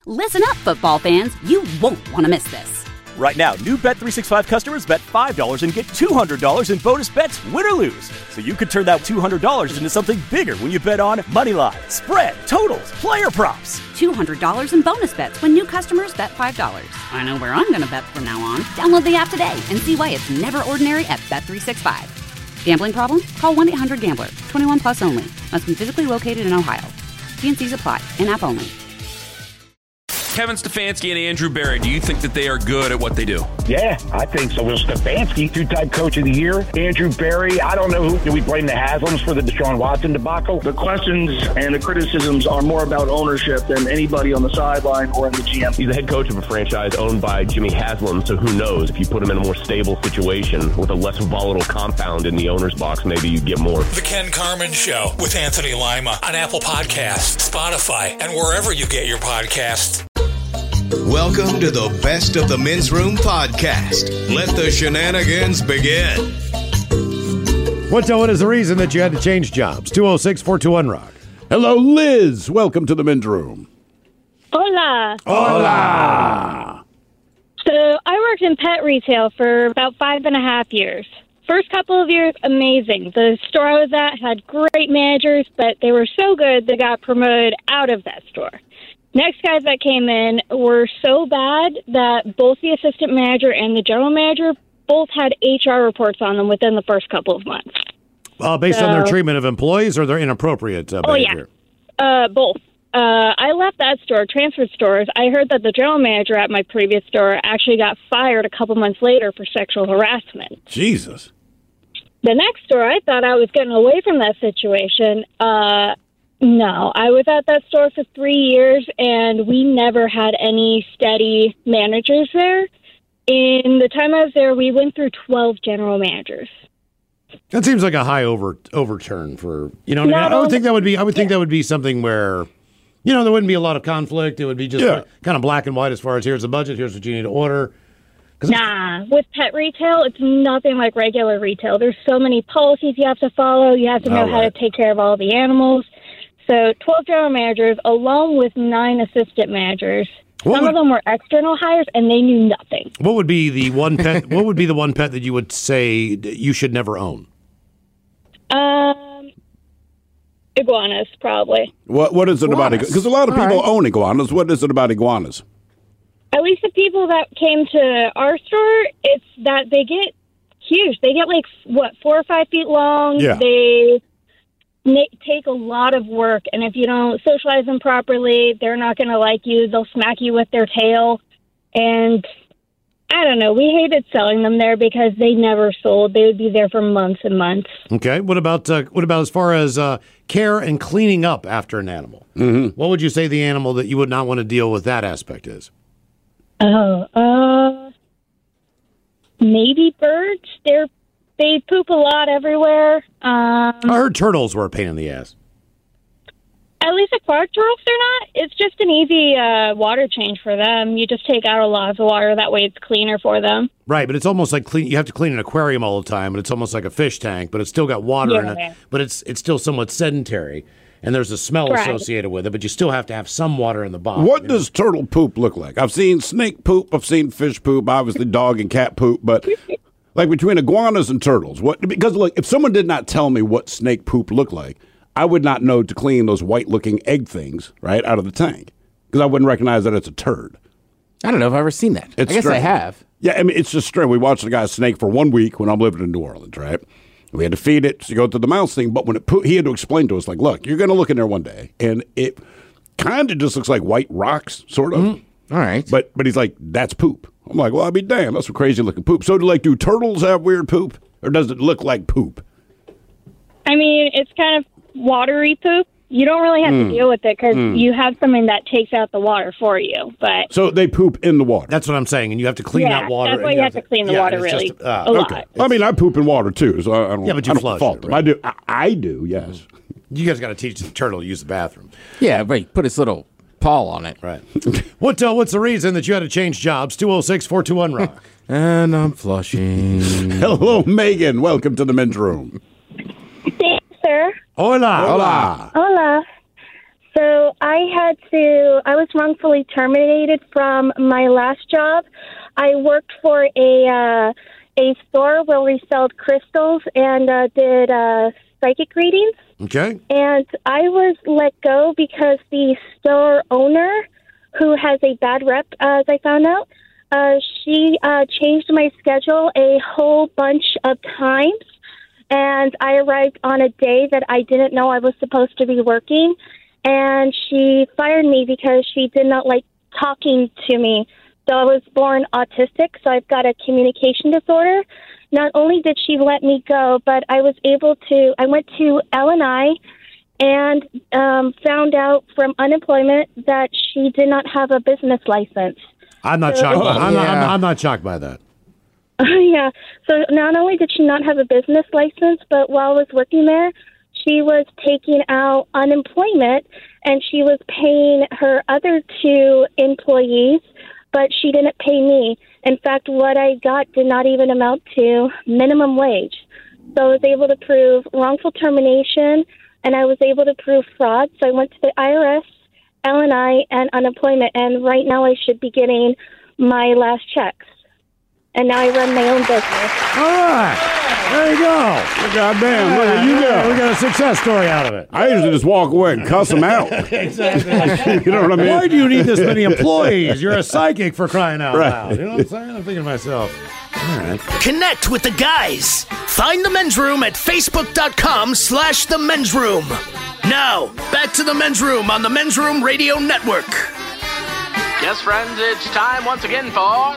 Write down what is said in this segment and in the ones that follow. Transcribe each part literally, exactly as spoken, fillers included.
Listen up, football fans. You won't want to miss this. Right now, new Bet three sixty-five customers bet five dollars and get two hundred dollars in bonus bets, win or lose. So you could turn that two hundred dollars into something bigger when you bet on money line, spread, totals, player props. two hundred dollars in bonus bets when new customers bet five dollars. I know where I'm going to bet from now on. Download the app today and see why it's never ordinary at Bet three sixty-five. Gambling problem? Call one eight hundred gambler. twenty-one plus only. Must be physically located in Ohio. T and C's apply. In-app only. Kevin Stefanski and Andrew Berry, do you think that they are good at what they do? Yeah, I think so. Well, Stefanski, two-time coach of the year. Andrew Berry, I don't know who. Do we blame the Haslams for the Deshaun Watson debacle? The questions and the criticisms are more about ownership than anybody on the sideline or in the G M. He's the head coach of a franchise owned by Jimmy Haslam, so who knows? If you put him in a more stable situation with a less volatile compound in the owner's box, maybe you get more. The Ken Carman Show with Anthony Lima on Apple Podcasts, Spotify, and wherever you get your podcasts. Welcome to the Best of the Men's Room podcast. Let the shenanigans begin. What, what is the reason that you had to change jobs? two oh six, four two one, rock. Hello, Liz. Welcome to the Men's Room. Hola. Hola. So I worked in pet retail for about five and a half years. First couple of years, amazing. The store I was at had great managers, but they were so good they got promoted out of that store. Next guys that came in were so bad that both the assistant manager and the general manager both had H R reports on them within the first couple of months. Uh, based so, on their treatment of employees or their inappropriate uh, behavior? Oh, yeah. Uh, both. Uh, I left that store, transferred stores. I heard that the general manager at my previous store actually got fired a couple months later for sexual harassment. Jesus. The next store, I thought I was getting away from that situation. Uh, no, I was at that store for three years, and we never had any steady managers there. In the time I was there, we went through twelve general managers. That seems like a high over overturn for, you know what I mean? I would think that would be, I would think that would be something where, you know, there wouldn't be a lot of conflict. It would be just Yeah. like, kind of black and white as far as here's the budget, here's what you need to order. Nah, with pet retail, it's nothing like regular retail. There's so many policies you have to follow. You have to know All how right. to take care of all the animals. So twelve general managers, along with nine assistant managers. What Some would- of them were external hires, and they knew nothing. What would be the one pet? What would be the one pet that you would say you should never own? Um, iguanas, probably. What What is it about Iguanas. iguanas? Because a lot of All people right. own iguanas. What is it about iguanas? At least the people that came to our store, it's that they get huge. They get like, what, four or five feet long. Yeah. They na- take a lot of work, and if you don't socialize them properly, they're not going to like you. They'll smack you with their tail, and I don't know. We hated selling them there because they never sold. They would be there for months and months. Okay. What about uh, what about as far as uh, care and cleaning up after an animal? Mm-hmm. What would you say the animal that you would not want to deal with that aspect is? Oh, uh, maybe birds. They're they poop a lot everywhere. Um, I heard turtles were a pain in the ass. At least aquatic turtles, they're not. It's just an easy uh, water change for them. You just take out a lot of the water. That way it's cleaner for them. Right, but it's almost like clean. You have to clean an aquarium all the time, and it's almost like a fish tank, but it's still got water in Yeah. it. But it's it's still somewhat sedentary, and there's a smell Right. associated with it. But you still have to have some water in the bottom. What you know? does turtle poop look like? I've seen snake poop. I've seen fish poop. Obviously, dog and cat poop. But like between iguanas and turtles, what? Because look, if someone did not tell me what snake poop looked like, I would not know to clean those white-looking egg things right out of the tank because I wouldn't recognize that it's a turd. I don't know if I've ever seen that. It's I guess I strange. have. Yeah, I mean, it's just strange. We watched a guy's snake for one week when I'm living in New Orleans, right? We had to feed it to go through the mouse thing, but when it poo- he had to explain to us, like, look, you're going to look in there one day, and it kind of just looks like white rocks, sort of. Mm-hmm. All right. But but he's like, that's poop. I'm like, well, I'd be damned. That's some crazy-looking poop. So, do, like, do turtles have weird poop, or does it look like poop? I mean, it's kind of watery poop. You don't really have Mm. to deal with it because Mm. you have something that takes out the water for you. But So, they poop in the water. That's what I'm saying, and you have to clean yeah, that water. that's why and you have to clean the yeah, water and it's really just, uh, a lot. Okay. I mean, I poop in water, too, so I, I don't Yeah, but you I don't flush fault it, them. right? I do. I, I do, yes. You guys got to teach the turtle to use the bathroom. Yeah, right. Put his little paw on it. Right. what uh, What's the reason that you had to change jobs? two oh six, four two one, rock. And I'm flushing. Hello, Megan. Welcome to the men's room. Thanks, sir. Hola. Hola. Hola. So I had to, I was wrongfully terminated from my last job. I worked for a uh, a store where we sold crystals and uh, did uh, psychic readings. Okay. And I was let go because the store owner, who has a bad rep, as I found out, uh, she uh, changed my schedule a whole bunch of times. And I arrived on a day that I didn't know I was supposed to be working. And she fired me because she did not like talking to me. So I was born autistic, so I've got a communication disorder. Not only did she let me go, but I was able to, I went to L and I and um, found out from unemployment that she did not have a business license. I'm not So- shocked. By, I'm, Yeah. not, I'm, I'm not shocked by that. Yeah. So not only did she not have a business license, but while I was working there, she was taking out unemployment and she was paying her other two employees, but she didn't pay me. In fact, what I got did not even amount to minimum wage. So I was able to prove wrongful termination and I was able to prove fraud. So I went to the I R S, L and I, and unemployment. And right now I should be getting my last checks. And now I run my own business. All right. There you go. Goddamn, look at you go. We got a success story out of it. I usually just walk away and cuss them out. Exactly. You know what I mean? Why do you need this many employees? You're a psychic for crying out Right. loud. You know what I'm saying? I'm thinking to myself, all right. Connect with the guys. Find the men's room at facebook.com slash the men's room. Now, back to the men's room on the Men's Room Radio Network. Yes, friends, it's time once again for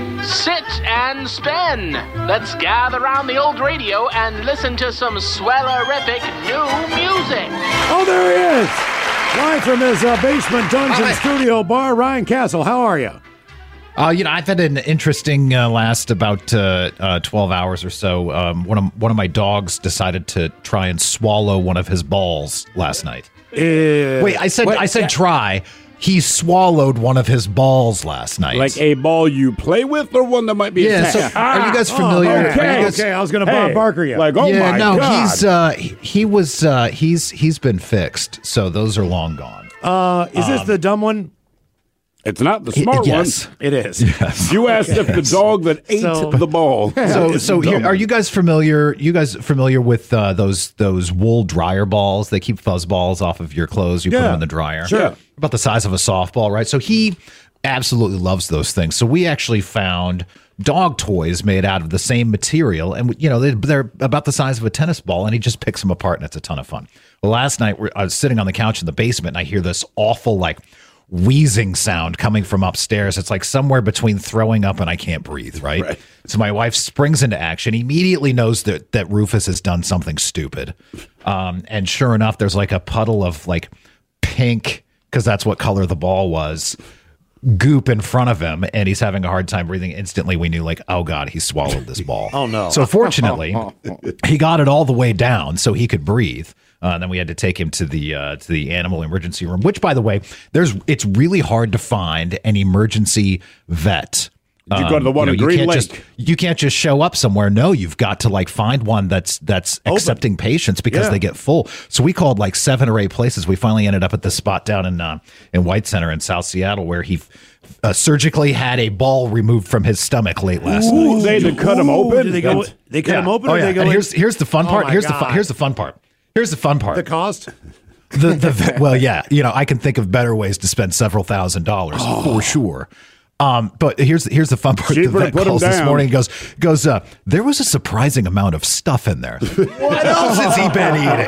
Sit and Spin. Let's gather around the old radio and listen to some swellerific new music. Oh, there he is. Live from his uh, basement dungeon Hi. studio bar, Ryan Castle. How are you? Uh, you know, I've had an interesting uh, last about uh, uh, twelve hours or so. Um, one of one of my dogs decided to try and swallow one of his balls last night. Uh, Wait, I said wait, I said yeah. try. He swallowed one of his balls last night. Like a ball you play with or one that might be Yeah, attached? so are you guys Oh, familiar? okay, are you guys- okay. I was going to Bob Hey, Barker you. Like, oh yeah, my no, God. he's uh, he, he was uh, he's he's been fixed, so those are long gone. uh, is this um, the dumb one? It's not the smart yes. one. It is. Yes. You asked if the dog that ate So- the ball. So, is so the here, dumb are one. you guys familiar? You guys familiar with uh, those those wool dryer balls? They keep fuzz balls off of your clothes. You put Yeah, them in the dryer. sure. About the size of a softball, right? So he absolutely loves those things. So we actually found dog toys made out of the same material, and you know they, they're about the size of a tennis ball, and he just picks them apart, and it's a ton of fun. Well, last night we're, I was sitting on the couch in the basement, and I hear this awful like wheezing sound coming from upstairs. It's like somewhere between throwing up and I can't breathe, right? Right. So my wife springs into action, immediately knows that, that Rufus has done something stupid. Um, and sure enough, there's like a puddle of like pink, because that's what color the ball was, goop in front of him, and he's having a hard time breathing. Instantly, we knew like, oh God, he swallowed this ball. Oh, no. So fortunately, he got it all the way down so he could breathe. Uh, and then we had to take him to the uh, to the animal emergency room, which, by the way, there's it's really hard to find an emergency vet. Did you go to the one know, in you Green can't Lake? Just, you can't just show up somewhere. No, you've got to like find one that's that's Open. accepting patients because Yeah. they get full. So we called like seven or eight places. We finally ended up at this spot down in uh, in White Center in South Seattle where he uh, surgically had a ball removed from his stomach late last night. Ooh, they had to cut him Ooh, open? Did they go? That's- They cut Yeah. him open, Oh, or yeah. they go? And in- here's here's the fun Oh, part. my here's the fun. God. Here's the fun part. Here's the fun part. The cost. The the well, yeah, you know, I can think of better ways to spend several thousand dollars for sure. Um, but here's here's the fun part. Cheaper The to vet put 'em calls this down. morning and goes goes. Uh, there was a surprising amount of stuff in there. What else has he been eating?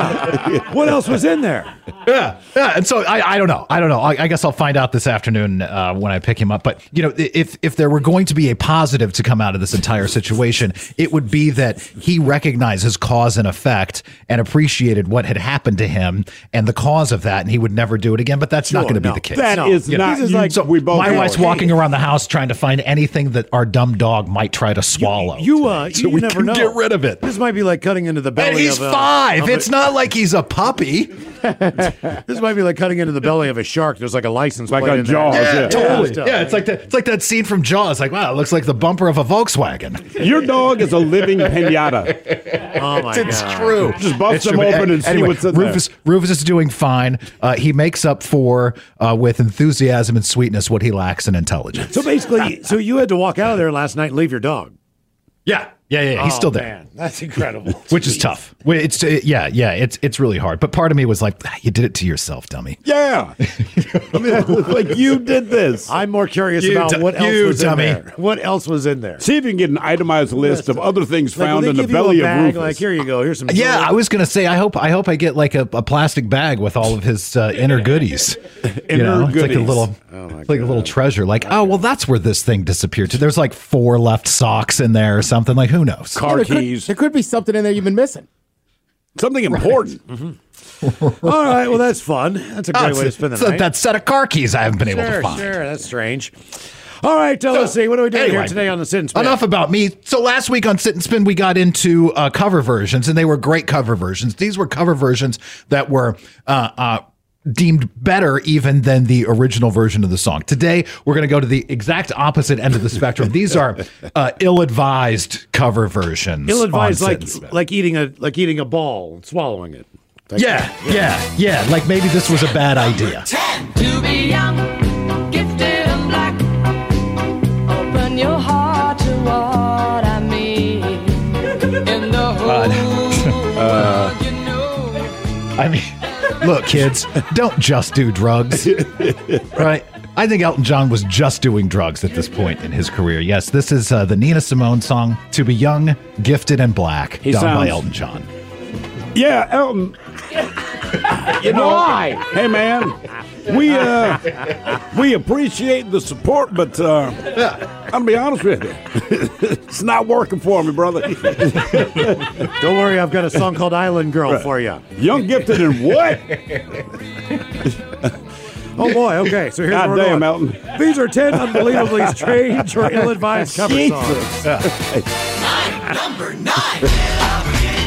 Yeah. What else was in there? Yeah, yeah. And so I, I don't know. I don't know. I, I guess I'll find out this afternoon uh, when I pick him up. But you know, if if there were going to be a positive to come out of this entire situation, it would be that he recognizes cause and effect and appreciated what had happened to him and the cause of that, and he would never do it again. But that's not Sure, going to no. be the case. That No. is You not. This is you- like- So we both my know wife's it. walking around the house trying to find anything that our dumb dog might try to swallow. You, uh, so you we never can know. get rid of it. This might be like cutting into the belly And he's of, uh, five. of a- It's not like he's a puppy. This might be like cutting into the belly of a shark. There's like a license Like plate on in there. Jaws, Yeah, yeah. totally. Yeah, Yeah, it's like that. It's like that scene from Jaws. Like, wow, it looks like the bumper of a Volkswagen. Your dog is a living pinata. Oh my It's god. true. Just bust It's them true. open and see Anyway, what's in Rufus, Rufus is doing fine. Uh, he makes up for uh, with enthusiasm and sweetness what he lacks in intelligence. So basically, so you had to walk out of there last night and leave your dog. Yeah, yeah, yeah. He's Oh, still there. Man, that's incredible. Which is tough. Well, It's uh, yeah, yeah. It's it's really hard. But part of me was like, "Ah, you did it to yourself, dummy. there. Yeah. I mean, like you did this. I'm more curious You about du- what else you was dummy. in there. What else was in there? See if you can get an itemized list of other things Like, will found they in the give you a belly of bag, Rufus. Like, here you go. Here's some. Yeah, jewelry. I was gonna say, I hope I hope I get like a, a plastic bag with all of his uh, inner goodies. You know, Inner it's like a goodies. little, it's like a little treasure. Like, oh well, that's where this thing disappeared to. There's like four left socks in there or something. Like, who knows? Car there, could, keys. there could be something in there you've been missing. Something important. All right. Well, that's fun. That's a Oh, great it's- way to spend the it's night. that set of car keys I haven't been able sure, to find. Sure, that's strange. All right, uh, let's see. What are we doing Anyway, here today on the Sit and Spin? Enough about me. So last week on Sit and Spin, we got into uh, cover versions, and they were great cover versions. These were cover versions that were uh, uh, deemed better even than the original version of the song. Today, we're going to go to the exact opposite end of the spectrum. These are uh, ill-advised cover versions. Ill-advised, on Sit like and Spin. like eating a like eating a ball and swallowing it. Like Yeah, that. yeah, yeah. Like maybe this was a bad idea. To be young, gifted and black. Open your heart to what I mean. In the whole Uh, world, you know. I mean, look, kids, don't just do drugs, right? I think Elton John was just doing drugs at this point in his career. Yes, this is uh, the Nina Simone song, To Be Young, Gifted and Black, He done by sounds- Elton John. Yeah, Elton. You know, Why? Hey, man. We uh, we appreciate the support, but uh, I'll be honest with you, it's not working for me, brother. Don't worry, I've got a song called Island Girl Right. for you. Young, gifted, and what? Oh boy, okay. So here's God where we're damn, going. Elton. These are ten unbelievably strange or ill-advised cover Jesus. songs. Number nine.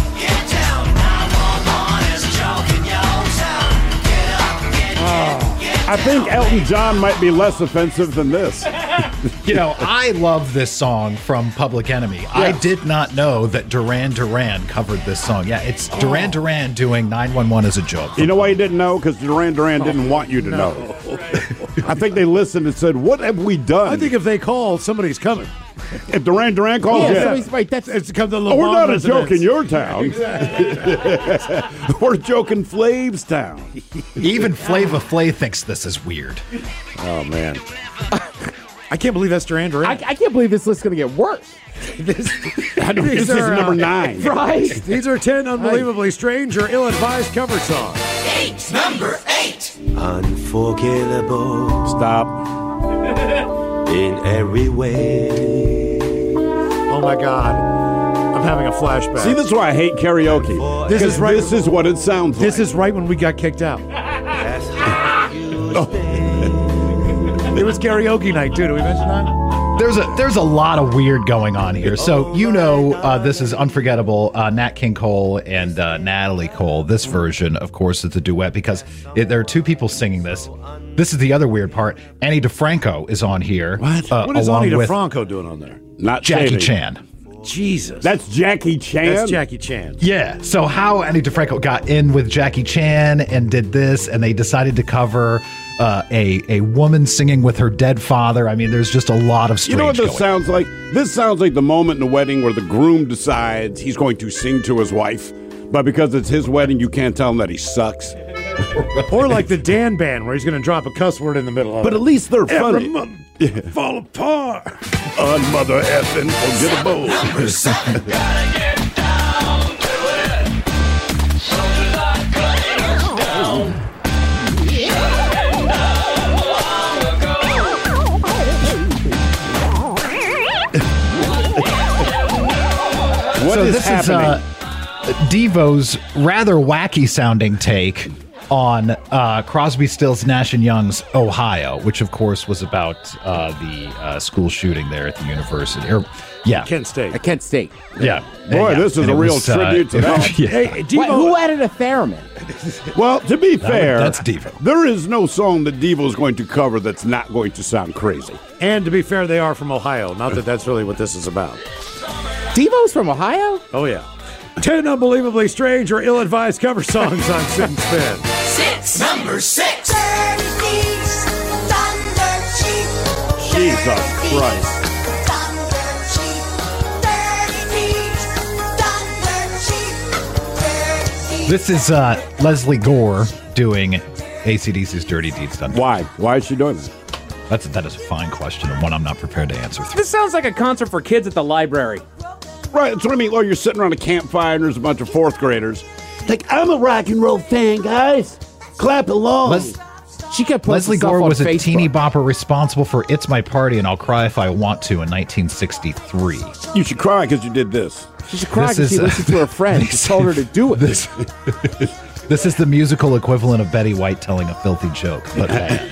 I think Elton John might be less offensive than this. You know, I love this song from Public Enemy. I did not know that Duran Duran covered this song. Yeah, it's Duran Duran doing nine one one as a joke. You know why you didn't know? Because Duran Duran didn't want you to know. I think they listened and said, "What have we done?" I think if they call, somebody's coming. if Duran Duran calls, Yeah, yeah. somebody's right. That's It's come to the Oh, we're Lamont not a residence. joke in your town. We're joking Flav's town. Even Flava Flav thinks this is weird. Oh, man. I can't believe that's Duran Duran. I, I can't believe this list's going to get worse. this, I know, these this is are, uh, number nine. Right? These are ten unbelievably strange or ill-advised cover songs. Eight. Number eight. Unforgettable Stop. in every way. Oh my God, I'm having a flashback. See, this is why I hate karaoke. This is right- This is what it sounds like. This is right when we got kicked out. It was karaoke night too. Did we mention that? There's a there's a lot of weird going on here. So you know uh, this is Unforgettable. Uh, Nat King Cole and uh, Natalie Cole. This version, of course, is a duet because it, there are two people singing this. This is the other weird part. Annie DeFranco is on here. What? Uh, What is along Ani with DeFranco doing on there? Not Jackie Shady. Chan. Jesus, That's Jackie Chan. that's Jackie Chan. Yeah. So how Annie DeFranco got in with Jackie Chan and did this, and they decided to cover uh, a a woman singing with her dead father. I mean, there's just a lot of strange. You know what this going sounds like? This sounds like the moment in the wedding where the groom decides he's going to sing to his wife, but because it's his wedding, you can't tell him that he sucks. Or like the Dan Band, where he's going to drop a cuss word in the middle of But it. at least they're Every funny. month, fall apart. Unmother effing forgettable. What so is this happening? is uh, Devo's rather wacky sounding take on uh, Crosby, Stills, Nash and Young's Ohio, which of course was about uh, the uh, school shooting there at the university. Or yeah, Kent State. At Kent State. Yeah. Boy, yeah. this is And a it real was, uh, tribute to it that. was- yeah. Hey, Devo, What, who added a theremin? Well, to be That- fair, that's Devo. there is no song that Devo is going to cover that's not going to sound crazy. and to be fair, they are from Ohio. Not that that's really what this is about. Devo's from Ohio? Oh, yeah. Ten unbelievably strange or ill-advised cover songs on Sit and Spin. Six. Number six. Jesus Christ. This is uh, Leslie Gore doing A C D C's Dirty Deeds Done. Why? Why is she doing that? That's that is a fine question and one I'm not prepared to answer. This sounds like a concert for kids at the library. Right, that's what I mean. Well, you're sitting around a campfire and there's a bunch of fourth graders. Like, I'm a rock and roll fan, guys. Clap along. Les- She kept posting Leslie stuff Gore on was a Facebook. teeny bopper responsible for It's My Party and I'll Cry If I Want To in nineteen sixty-three. You should cry because you did this. She should cry This because she is, uh, listened to her friend. She told her to do it. This, this is the musical equivalent of Betty White telling a filthy joke, but bad.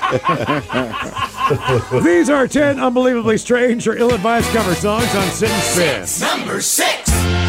These are ten unbelievably strange or ill-advised cover songs on Sit and Spin. Number six.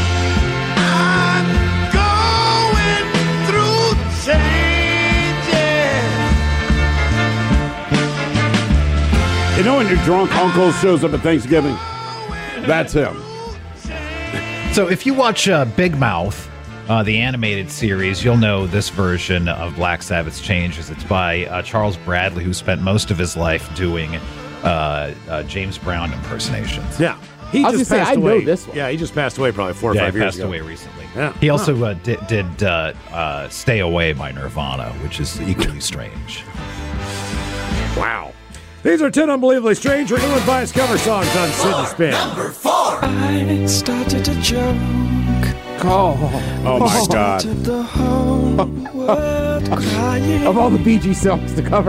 You know when your drunk uncle shows up at Thanksgiving? That's him. So if you watch uh, Big Mouth, uh, the animated series, you'll know this version of Black Sabbath's Changes. It's by uh, Charles Bradley, who spent most of his life doing uh, uh, James Brown impersonations. Yeah. He I was just gonna say, passed I know away. this one. Yeah, he just passed away probably four or yeah, five he years passed ago. away recently. Yeah. He also uh, did, did uh, uh, Stay Away by Nirvana, which is equally strange. Wow. These are ten unbelievably strange or ill-advised cover songs on Sit and Spin. Number four. I started a joke. Oh, Oh, my God. The whole world crying. Of all the Bee Gees songs to cover.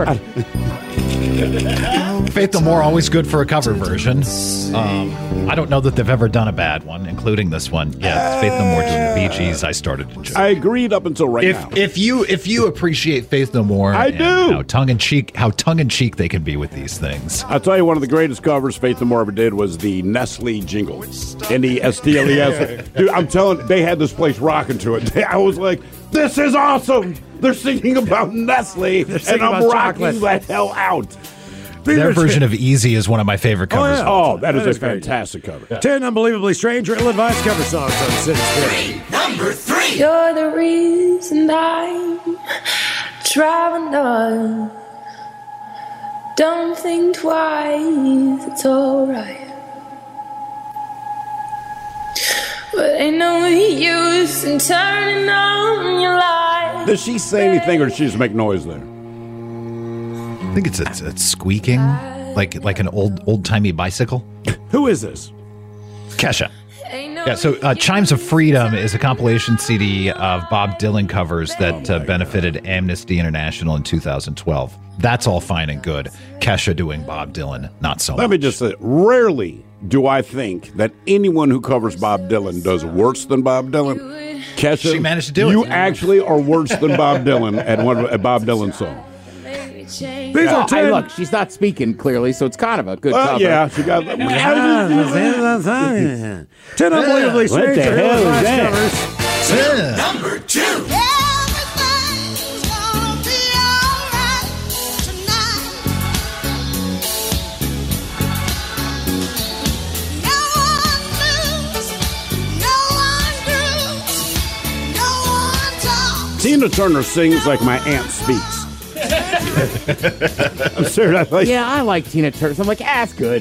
Faith No More, always good for a cover version. Um, I don't know that they've ever done a bad one, including this one. Yeah, it's Faith No More doing the Bee Gees. I started to joke. I agreed up until right if now. if you if you appreciate Faith No More, I and do. How tongue in cheek, how tongue in cheek they can be with these things. I'll tell you, one of the greatest covers Faith No More ever did was the Nestle jingle. N E S T L E S. Dude, I'm telling they had this place rocking to it. I was like, this is awesome. They're singing about Nestle, and singing I'm about rocking chocolate. the hell out. Their version of Easy is one of my favorite covers. yeah. Oh, that is That a is great. fantastic cover. ten unbelievably strange or ill-advised cover songs on Sit and Spin. Number three. You're the reason I'm driving on. Don't think twice, it's alright. But ain't no use in turning on your light. Does she say anything, or does she just make noise there? I think it's it's, it's squeaking like like an old old timey bicycle. Who is this? Kesha. Yeah, so uh, Chimes of Freedom is a compilation C D of Bob Dylan covers that uh, benefited Amnesty International in two thousand twelve. That's all fine and good. Kesha doing Bob Dylan, not so much. Let me just say, rarely do I think that anyone who covers Bob Dylan does worse than Bob Dylan. Kesha, She managed to do it. You actually are worse than Bob Dylan at one of a Bob Dylan song. These Well, are I, ten. look, she's not speaking clearly, so it's kind of a good Well, cover. yeah, she got. ten unbelievably What strange the or hell is ill-advised that? covers. Number two. Tina Turner sings like my aunt speaks. I'm serious. I like, Yeah, I like Tina Turner. So I'm like, ah, that's good.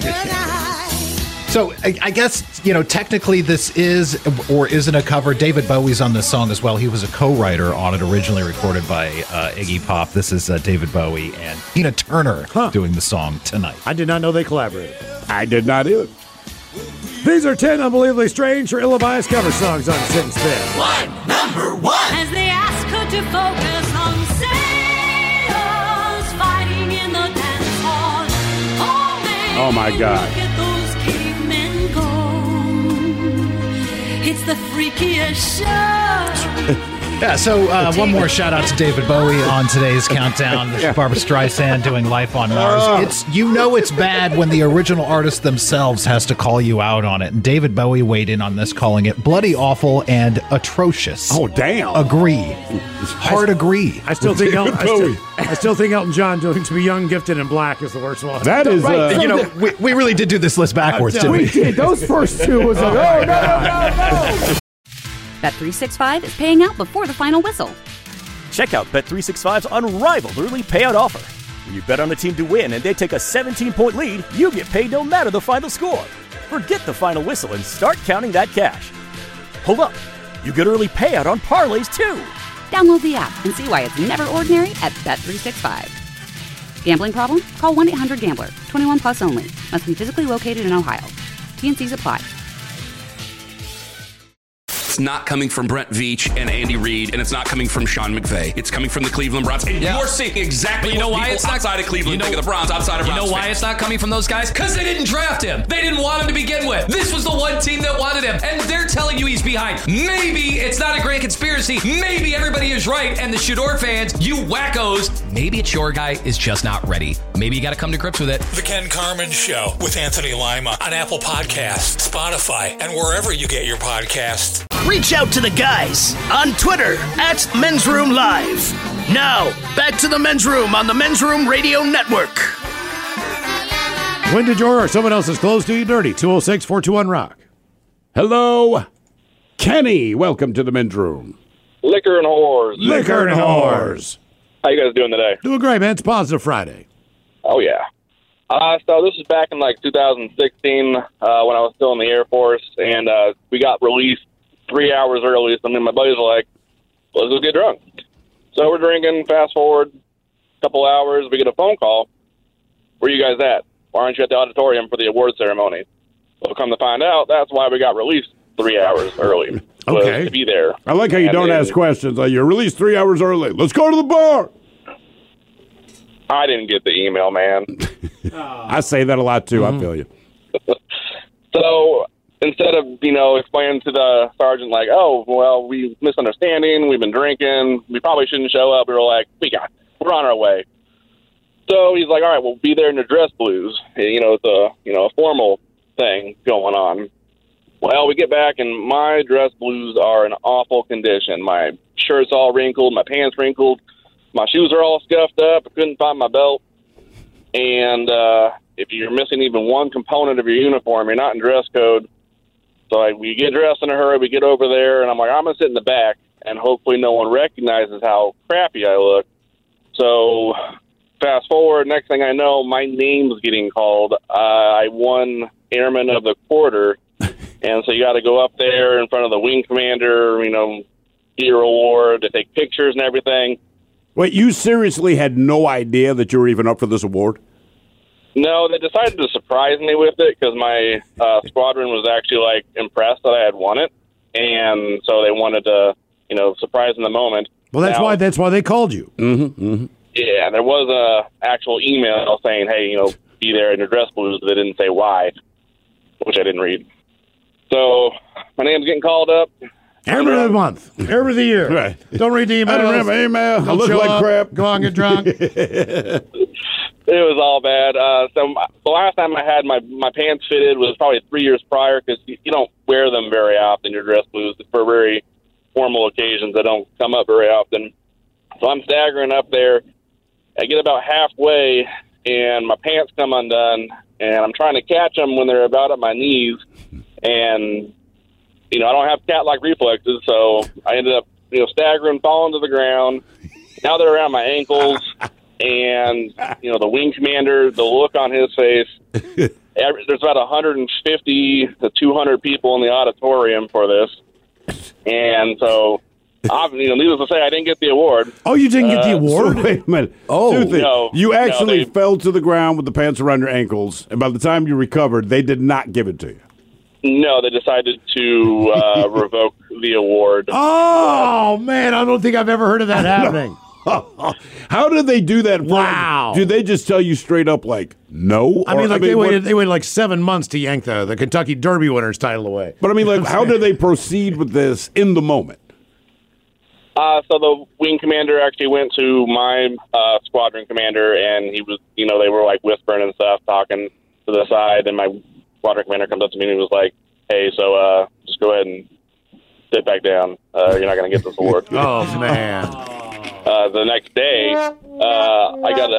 So I, I guess, you know, technically this is or isn't a cover. David Bowie's on this song as well. He was a co-writer on it, originally recorded by uh, Iggy Pop. This is uh, David Bowie and Tina Turner Huh. doing the song Tonight. I did not know they collaborated. I did not either. These are ten unbelievably strange or ill-advised cover songs on Sit and Spin. One. Number one. As they ask her to focus on sailors fighting in the dance hall. Oh, man, Oh, my God. look at those cavemen go. It's the freakiest show Yeah, so uh, one more shout out to David Bowie on today's countdown. Yeah. Barbara Streisand doing Life on Mars. Oh. It's you know it's bad when the original artist themselves has to call you out on it. And David Bowie weighed in on this, calling it bloody awful and atrocious. Oh, damn. Agree. Hard agree. I still think Elton, I, still, I still think Elton John doing To Be Young, Gifted, and Black is the worst one. That is, right. uh, you know, we, we really did do this list backwards, didn't we? We did. Those first two was like, oh, no, no, no. Bet three sixty-five is paying out before the final whistle. Check out Bet three sixty-five's unrivaled early payout offer. When you bet on a team to win and they take a seventeen-point lead, you get paid no matter the final score. Forget the final whistle and start counting that cash. Hold up. You get early payout on parlays, too. Download the app and see why it's never ordinary at Bet three sixty-five. Gambling problem? Call one eight hundred gambler. twenty-one plus only. Must be physically located in Ohio. T N Cs apply. It's not coming from Brent Veach and Andy Reid, and it's not coming from Sean McVay. It's coming from the Cleveland Browns. And Yeah. you're seeing exactly But you know what why people it's not outside of Cleveland you know, think of the Browns, outside of You Browns know why fans. it's not coming from those guys? Because they didn't draft him. They didn't want him to begin with. This was the one team that wanted him, and they're telling you he's behind. Maybe it's not a grand conspiracy. Maybe everybody is right, and the Shador fans, you wackos, maybe it's your guy is just not ready. Maybe you got to come to grips with it. The Ken Carmen Show with Anthony Lima on Apple Podcasts, Spotify, and wherever you get your podcasts. Reach out to the guys on Twitter at Men's Room Live. Now, back to the Men's Room on the Men's Room Radio Network. When did your or someone else's clothes do you dirty? two oh six, four two one, rock. Hello, Kenny. Welcome to the men's room. Liquor and whores. Liquor and whores. How you guys doing today? Doing great, man. It's Positive Friday. Oh, yeah. Uh, so this was back in like two thousand sixteen uh, when I was still in the Air Force, and uh, we got released three hours early. So me and my buddies were like, let's go get drunk. So we're drinking, fast forward a couple hours, we get a phone call. Where you guys at? Why aren't you at the auditorium for the award ceremony? Well, come to find out, that's why we got released three hours early. was Okay. To be there. I like how you And don't then- ask questions. Like, you're released three hours early. Let's go to the bar. I didn't get the email, man. I say that a lot, too. I feel you. So instead of, you know, explaining to the sergeant, like, oh, well, we misunderstanding, we've been drinking, we probably shouldn't show up, we were like, we got, we're on our way. So he's like, all right, we'll be there in the dress blues. You know, it's a, you know, a formal thing going on. Well, we get back, and my dress blues are in awful condition. My shirt's all wrinkled, my pants wrinkled, my shoes are all scuffed up, I couldn't find my belt. And uh, if you're missing even one component of your uniform, you're not in dress code. So like, we get dressed in a hurry, we get over there, and I'm like, I'm going to sit in the back, and hopefully no one recognizes how crappy I look. So fast forward, next thing I know, my name's getting called. Uh, I won Airman of the Quarter, and so you got to go up there in front of the wing commander, you know, get your award, to take pictures and everything. Wait, you seriously had no idea that you were even up for this award? No, they decided to surprise me with it because my uh, squadron was actually, like, impressed that I had won it, and so they wanted to, you know, surprise in the moment. Well, that's Now- why that's why they called you. Mm-hmm, mm-hmm. Yeah, there was a actual email saying, hey, you know, be there in your dress blues, but they didn't say why, which I didn't read. So my name's getting called up. Airman of the month. Airman of the year. Right. Don't read the email. I didn't have an email. I Don't look show like up. crap. Go on, get drunk. It was all bad. Uh, so my, the last time I had my, my pants fitted was probably three years prior because you, you don't wear them very often, your dress blues. It's for very formal occasions that don't come up very often. So I'm staggering up there. I get about halfway, and my pants come undone, and I'm trying to catch them when they're about at my knees. And, you know, I don't have cat-like reflexes, so I ended up, you know, staggering, falling to the ground. Now they're around my ankles. And, you know, the wing commander, the look on his face, every, there's about one hundred fifty to two hundred people in the auditorium for this. And so, I, you know, needless to say, I didn't get the award. Oh, you didn't get the Uh, award? So wait a minute. Oh. Two things. No, you no, actually they- fell to the ground with the pants around your ankles, and by the time you recovered, they did not give it to you. No, they decided to uh, revoke the award. Oh, man, I don't think I've ever heard of that happening. How did they do that? Wow. Did they just tell you straight up, like, no? I mean, Or, like they what- waited, they waited like seven months to yank the, the Kentucky Derby winner's title away. But I mean, like, how did they proceed with this in the moment? Uh, so the wing commander actually went to my uh, squadron commander, and he was, you know, they were like whispering and stuff, talking to the side. And my squadron commander comes up to me and he was like, "Hey, so uh, just go ahead and sit back down. Uh, you're not going to get this award." Oh man! Uh, the next day, uh, I got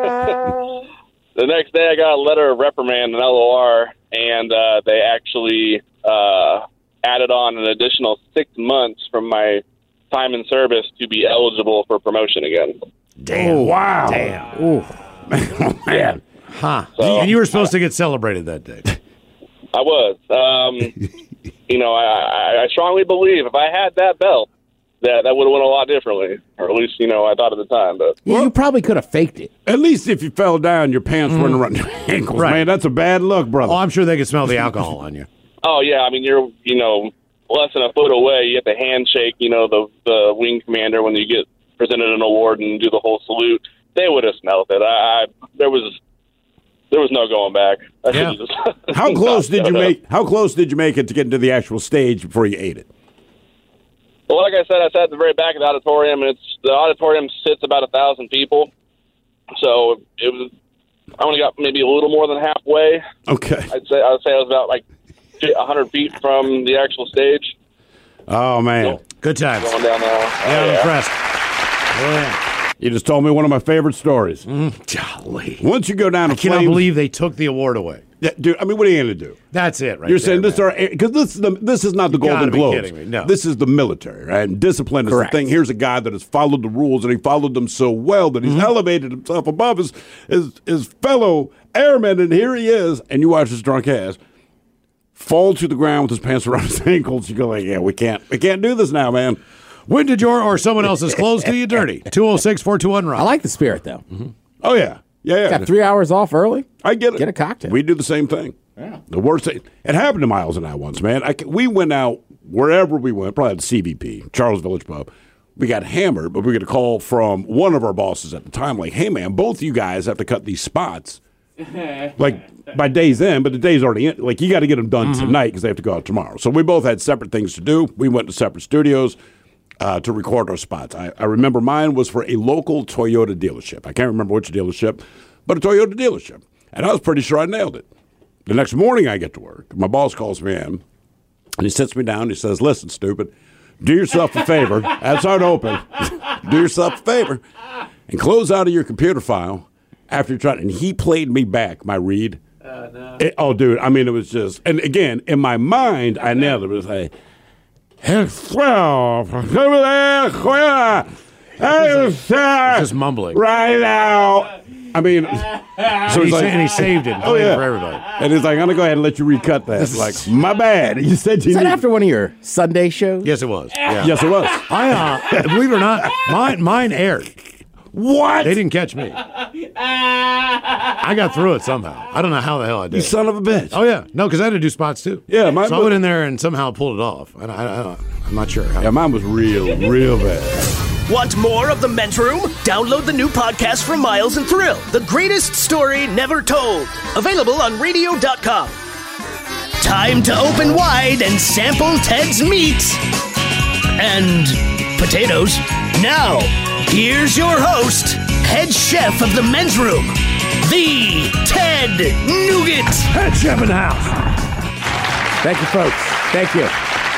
a. The next day, I got a letter of reprimand, an L O R, and uh, they actually uh, added on an additional six months from my time in service to be eligible for promotion again. Damn! Oh, wow! Damn! Ooh. Man, huh? So, and you were supposed to get celebrated that day. I was. Um, you know, I, I, I strongly believe if I had that belt, that that would have went a lot differently, or at least you know I thought at the time. But Yeah, you probably could have faked it. At least if you fell down, your pants weren't around your ankles, Right. man. That's a bad look, brother. Oh, I'm sure they could smell the alcohol on you. oh yeah, I mean you're you know less than a foot away. You have to handshake, you know, the the wing commander when you get presented an award and do the whole salute. They would have smelled it. I, I there was there was no going back. I Yeah. should've just How close did you showed up. make? How close did you make it to get into the actual stage before you ate it? Well, like I said, I sat at the very back of the auditorium, and it's the auditorium sits about a thousand people. So it was. I only got maybe a little more than halfway. Okay. I'd say I'd say I was about like a hundred feet from the actual stage. Oh man, good times. Going down there. Yeah, I'm impressed. Yeah. You just told me one of my favorite stories. Golly. Once you go down, I to cannot flames, believe they took the award away. Yeah, dude. I mean, what are you going to do? That's it, right? You're there, saying this man. are because this is the this is not the You gotta Golden be Globes. kidding me. No. This is the military, right? And discipline is Correct. the thing. Here's a guy that has followed the rules and he followed them so well that he's Mm-hmm. elevated himself above his, his his fellow airmen, and here he is. And you watch this drunk ass fall to the ground with his pants around his ankles. You go like, yeah, we can't we can't do this now, man. When did your or someone else's clothes do you dirty? two oh six, four two one, Rock. I like the spirit, though. Oh yeah, yeah, yeah. Got three hours off early. I get it. Get a cocktail. We do the same thing. Yeah. The worst thing. It happened to Miles and I once, man. I, c- we went out wherever we went, probably at the C V P, Charles Village Pub. We got hammered, but we got a call from one of our bosses at the time, like, hey, man, both you guys have to cut these spots, like, by day's end, but the day's already in. Like, you got to get them done tonight because they have to go out tomorrow. So we both had separate things to do. We went to separate studios uh, to record our spots. I, I remember mine was for a local Toyota dealership. I can't remember which dealership, but a Toyota dealership. And I was pretty sure I nailed it. The next morning I get to work. My boss calls me in, and he sits me down and he says, listen, stupid, do yourself a favor. That's our open. Do yourself a favor and close out of your computer file after you're trying. And he played me back my read. Uh, no. It- oh, dude, I mean, it was just, and again, in my mind, I nailed it. It was like, just mumbling. Right now. I mean, so And he's he, like, sa- and he saved it and oh, played it yeah. for everybody. And he's like, I'm going to go ahead and let you recut that. Like, my bad. You said you Is that need- after one of your Sunday shows? Yes, it was. Yeah. Yes, it was. I, uh, believe it or not, mine, mine aired. What? They didn't catch me. I got through it somehow. I don't know how the hell I did. You son of a bitch. Oh, yeah. No, because I had to do spots, too. Yeah, mine so I was- went in there and somehow pulled it off. I, I, I, I'm not sure how. Yeah, mine was real, real bad. Want more of The Men's Room? Download the new podcast from Miles and Thrill, The Greatest Story Never Told. Available on radio dot com. Time to open wide and sample Ted's meat and potatoes. Now, here's your host, head chef of The Men's Room, the Ted Nugent. Head chef in the house. Thank you, folks. Thank you.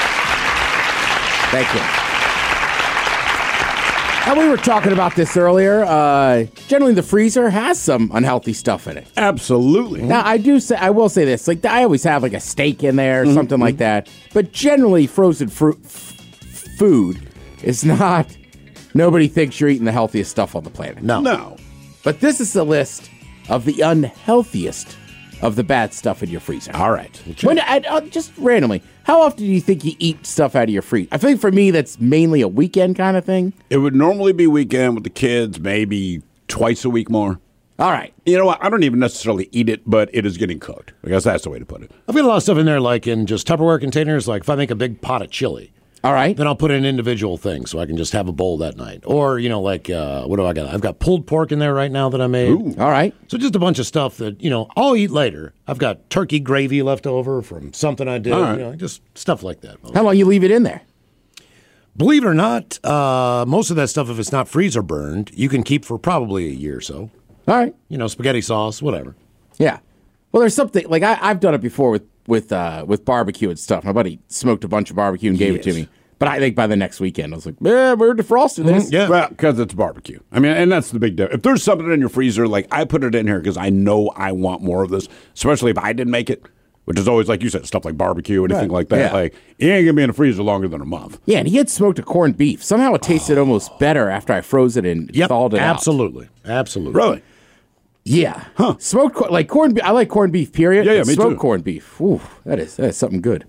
Thank you. Now, we were talking about this earlier. Uh, generally, the freezer has some unhealthy stuff in it. Absolutely. Now, I do say, I will say this. Like, I always have like a steak in there or Mm-hmm. something like that. But generally, frozen fruit f- food is not. Nobody thinks you're eating the healthiest stuff on the planet. No. No. But this is the list of the unhealthiest of the bad stuff in your freezer. All right. When, I, uh, just randomly, how often do you think you eat stuff out of your freezer? I think for me, that's mainly a weekend kind of thing. It would normally be weekend with the kids, maybe twice a week more. All right. You know what? I don't even necessarily eat it, but it is getting cooked. I guess that's the way to put it. I've got a lot of stuff in there, like in just Tupperware containers. Like if I make a big pot of chili, all right, then I'll put in individual things so I can just have a bowl that night. Or you know, like uh, what do I got? I've got pulled pork in there right now that I made. Ooh. All right. So just a bunch of stuff that you know I'll eat later. I've got turkey gravy left over from something I did. All right. You know, just stuff like that. How long you leave it in there? Believe it or not, uh, most of that stuff, if it's not freezer burned, you can keep for probably a year or so. All right. You know, spaghetti sauce, whatever. Yeah. Well, there's something like I, I've done it before with with uh, with barbecue and stuff. My buddy smoked a bunch of barbecue and gave Yes. it to me. But I think by the next weekend, I was like, yeah, we're defrosting this. Mm-hmm. Yeah, well, because it's barbecue. I mean, and that's the big deal. If there's something in your freezer, like I put it in here because I know I want more of this, especially if I didn't make it, which is always, like you said, stuff like barbecue, anything Right. like that. Yeah. Like, it ain't going to be in the freezer longer than a month. Yeah, and he had smoked a corned beef. Somehow it tasted almost better after I froze it and thawed it out. Absolutely. Absolutely. Really? Yeah. Huh. Smoked, cor- like corned beef. I like corned beef, period. Yeah, yeah, but me smoked too. corned beef. Ooh, that is, that is something good.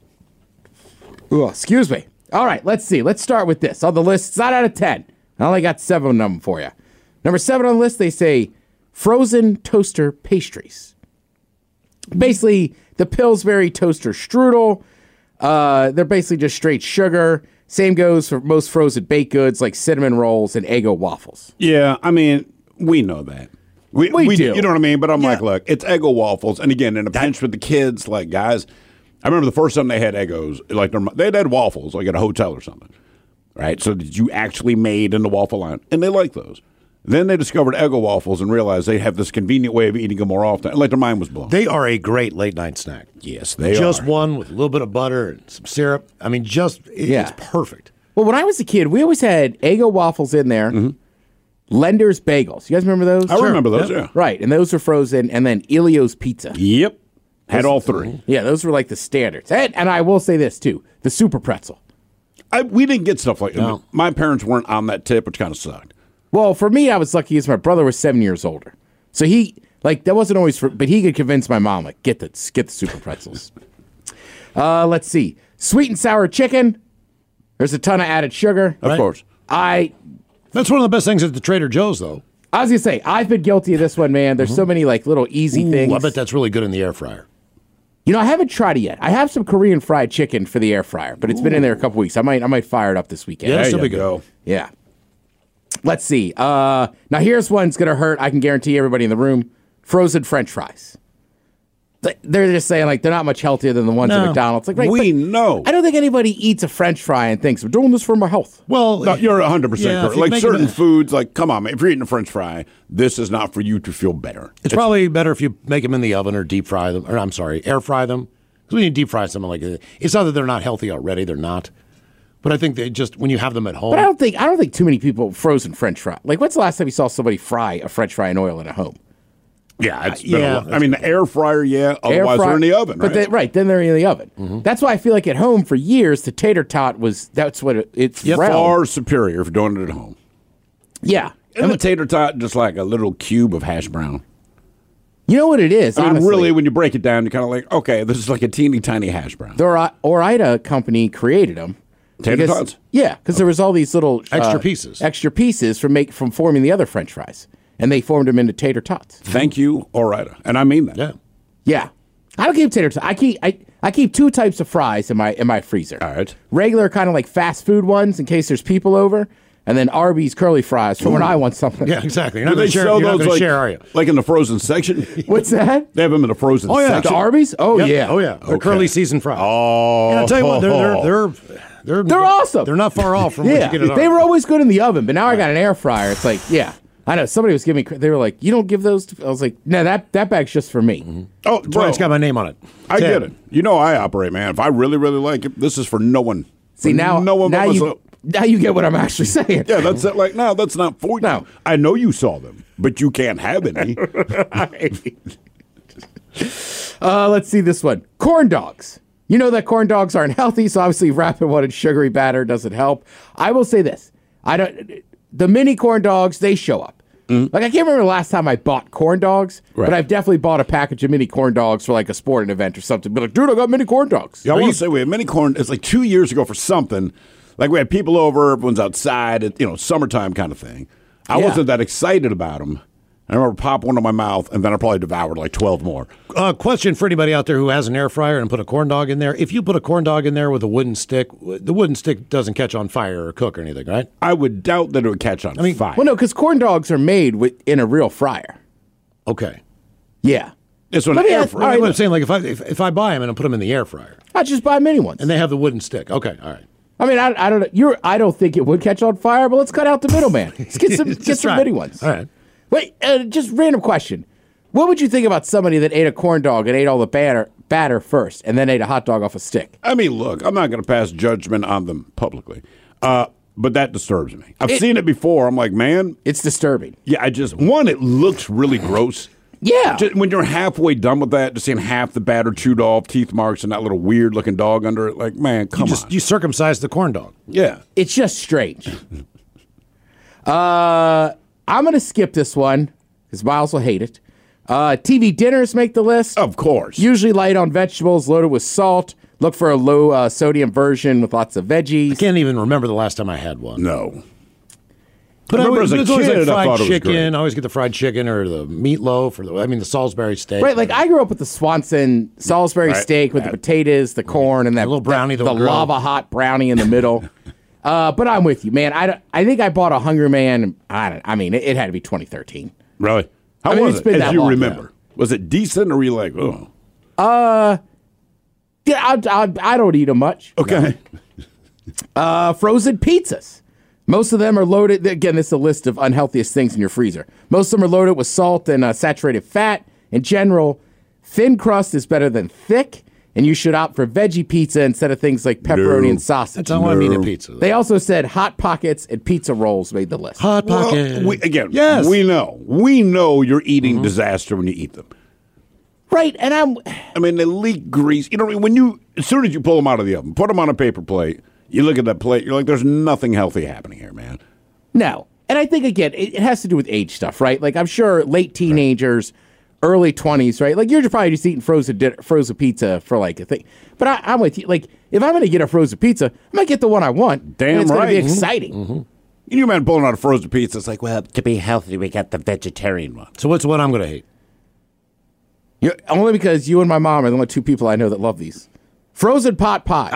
Ooh, excuse me. All right, let's see. Let's start with this. On the list, it's not out of ten. I only got seven of them for you. Number seven on the list, they say frozen toaster pastries. Basically, the Pillsbury toaster strudel. Uh, they're basically just straight sugar. Same goes for most frozen baked goods like cinnamon rolls and Eggo waffles. Yeah, I mean, we know that. We, We do. You know what I mean? But I'm like, look, it's Eggo waffles. And again, in a pinch with the kids, like, guys, I remember the first time they had Eggos, like, they had waffles, like at a hotel or something, right? So that you actually made in the waffle line. And they liked those. Then they discovered Eggo waffles and realized they have this convenient way of eating them more often. Like, their mind was blown. They are a great late night snack. Yes, they just are. one with a little bit of butter and some syrup. I mean, just, it, Yeah. it's perfect. Well, when I was a kid, we always had Eggo waffles in there. Lender's bagels. You guys remember those? Mm-hmm. I remember those, yeah. Right, and those were frozen, and then Elio's pizza. Yep. Had Those- all three. Yeah, those were like the standards. And, and I will say this, too. The super pretzel. I, we didn't get stuff like that. My parents weren't on that tip, which kind of sucked. Well, for me, I was lucky because my brother was seven years older. So he, like, that wasn't always for, but he could convince my mom, like, get the, get the super pretzels. uh, let's see. Sweet and sour chicken. There's a ton of added sugar. Of course. I. That's one of the best things at the Trader Joe's, though. I was going to say, I've been guilty of this one, man. There's so many, like, little easy Ooh, things. I bet that's really good in the air fryer. You know, I haven't tried it yet. I have some Korean fried chicken for the air fryer, but it's been in there a couple weeks. I might I might fire it up this weekend. Yeah, There that'll you be good. go. Yeah. Let's see. Uh, now, here's one's going to hurt. I can guarantee everybody in the room. Frozen French fries. Th- They're just saying, like, they're not much healthier than the ones at No. McDonald's. Like, right, we but know. I don't think anybody eats a French fry and thinks, I'm doing this for my health. Well, No, you're one hundred percent Yeah, if correct. you Like make certain them- foods, like, come on, man, if you're eating a French fry, this is not for you to feel better. It's, probably better if you make them in the oven or deep fry them, or I'm sorry, air fry them. Because when you deep fry something like that, it's not that they're not healthy already; they're not. But I think they just when you have them at home. But I don't think I don't think too many people frozen French fry. Like, when's the last time you saw somebody fry a French fry in oil in a home? Yeah, it's been yeah, a lot. I mean, the air fryer, yeah. Air Otherwise, fry- they're in the oven, But right? they, right, then they're in the oven. That's why I feel like at home for years the tater tot was that's what it, it's Yep, realm. far superior for doing it at home. Yeah, And the tater tot just like a little cube of hash brown. you know what it is. I mean, honestly? really, when you break it down, you're kind of like, okay, this is like a teeny tiny hash brown. The Ori- Ore-Ida company created them. Tater because- tots? Yeah, because there was all these little Extra uh, pieces. extra pieces from make from forming the other French fries, and they formed them into tater tots. Thank you, Ore-Ida. And I mean that. Yeah. Yeah, I don't keep tater tots. I keep I, I keep two types of fries in my in my freezer. All right. Regular kind of like fast food ones in case there's people over, and then Arby's curly fries for when I want something. Yeah, exactly. You're Do not they going to share, sell you're not those gonna like, share, are you? like in the frozen section? What's that? They have them in the frozen Oh, yeah. section. The Arby's? Oh Yep. yeah. Oh yeah. They're Okay. curly seasoned fries. Oh. And I'll tell you what, they're they're they're they're, They're awesome. They're not far off from Yeah, what you get at they Arby's. were always good in the oven, but now I got an air fryer. It's like, yeah, I know. Somebody was giving me. cr- They were like, "You don't give those." to I was like, "No, that that bag's just for me." Oh, That's bro, why it's got my name on it. I Ted. get it. You know I operate, man. If I really, really like it, this is for no one. See For now, no one now but you myself. now you get what I'm actually saying. Yeah, that's it. Like, no, that's not for you. No. I know you saw them, but you can't have any. Uh, let's see this one. Corn dogs. You know that corn dogs aren't healthy, so obviously wrapping one in sugary batter doesn't help. I will say this: I don't. The mini corn dogs, they show up. Like, I can't remember the last time I bought corn dogs, Right. but I've definitely bought a package of mini corn dogs for like a sporting event or something. Be like, dude, I got mini corn dogs. Yeah, I Are want you- to say we had mini corn. It's like two years ago for something. Like we had people over, everyone's outside, it, you know, summertime kind of thing. I Yeah. wasn't that excited about them. I remember pop one in my mouth, and then I probably devoured like twelve more. Uh, question for anybody out there who has an air fryer and put a corn dog in there. If you put a corn dog in there with a wooden stick, w- the wooden stick doesn't catch on fire or cook or anything, right? I would doubt that it would catch on I mean, fire. Well, no, because corn dogs are made with in a real fryer. Okay. Yeah. It's an Let me air ask- fryer. all right, What I'm saying, like if I if, if I buy them and I put them in the air fryer I just buy mini ones. and they have the wooden stick, okay, all right. I mean, I, I don't know. You're, I don't think it would catch on fire, but let's cut out the middleman. Let's get some, get some try mini it. ones. All right. Wait, uh, just random question. What would you think about somebody that ate a corn dog and ate all the batter, batter first and then ate a hot dog off a stick? I mean, look, I'm not going to pass judgment on them publicly, uh, but that disturbs me. I've It- seen it before. I'm like, man. It's disturbing. Yeah, I just, one, it looks really gross. Yeah. Just when you're halfway done with that, just seeing half the batter chewed off, teeth marks, and that little weird looking dog under it, like, man, come you just, on. You circumcised the corn dog. Yeah. It's just strange. uh, I'm going to skip this one because Miles will hate it. Uh, T V dinners make the list. Of course. Usually light on vegetables, loaded with salt. Look for a low uh, sodium version with lots of veggies. I can't even remember the last time I had one. No. But I Remember always, as a it's always kid, like I fried thought it was chicken. great. I always get the fried chicken or the meatloaf or the, I mean, the Salisbury steak. Right, like I grew up with the Swanson Salisbury Right. steak with the potatoes, the corn, and that little brownie the, that the will grill. lava hot brownie in the middle. uh, but I'm with you, man. I, don't- I think I bought a Hungry Man. I don't, I mean, it, it had to be twenty thirteen. Really? How I mean, was it's it, been as that you long remember? now. Was it decent, or were you like, oh? Uh, yeah, I, I, I don't eat them much. Okay. Uh, frozen pizzas. Most of them are loaded. Again, this is a list of unhealthiest things in your freezer. Most of them are loaded with salt and uh, saturated fat. In general, thin crust is better than thick, and you should opt for veggie pizza instead of things like pepperoni No. and sausage. That's all I mean in pizza. They also said Hot Pockets and pizza rolls made the list. Hot Well, we, again, Yes. we know. We know you're eating disaster when you eat them. Right, and I'm... I mean, they leak grease. You know, when you, as soon as you pull them out of the oven, put them on a paper plate, you look at that plate, you're like, there's nothing healthy happening here, man. No. And I think, again, it, it has to do with age stuff, right? Like, I'm sure late teenagers, early twenties, right? Like, you're just probably just eating frozen di- frozen pizza for, like, a thing. But I, I'm with you. Like, if I'm going to get a frozen pizza, I'm going to get the one I want. Damn and it's right. going to be Mhm. exciting. Can you imagine pulling out a frozen pizza? It's like, well, to be healthy, we got the vegetarian one. So what's what I'm going to hate? You, only because you and my mom are the only two people I know that love these. Frozen pot pie.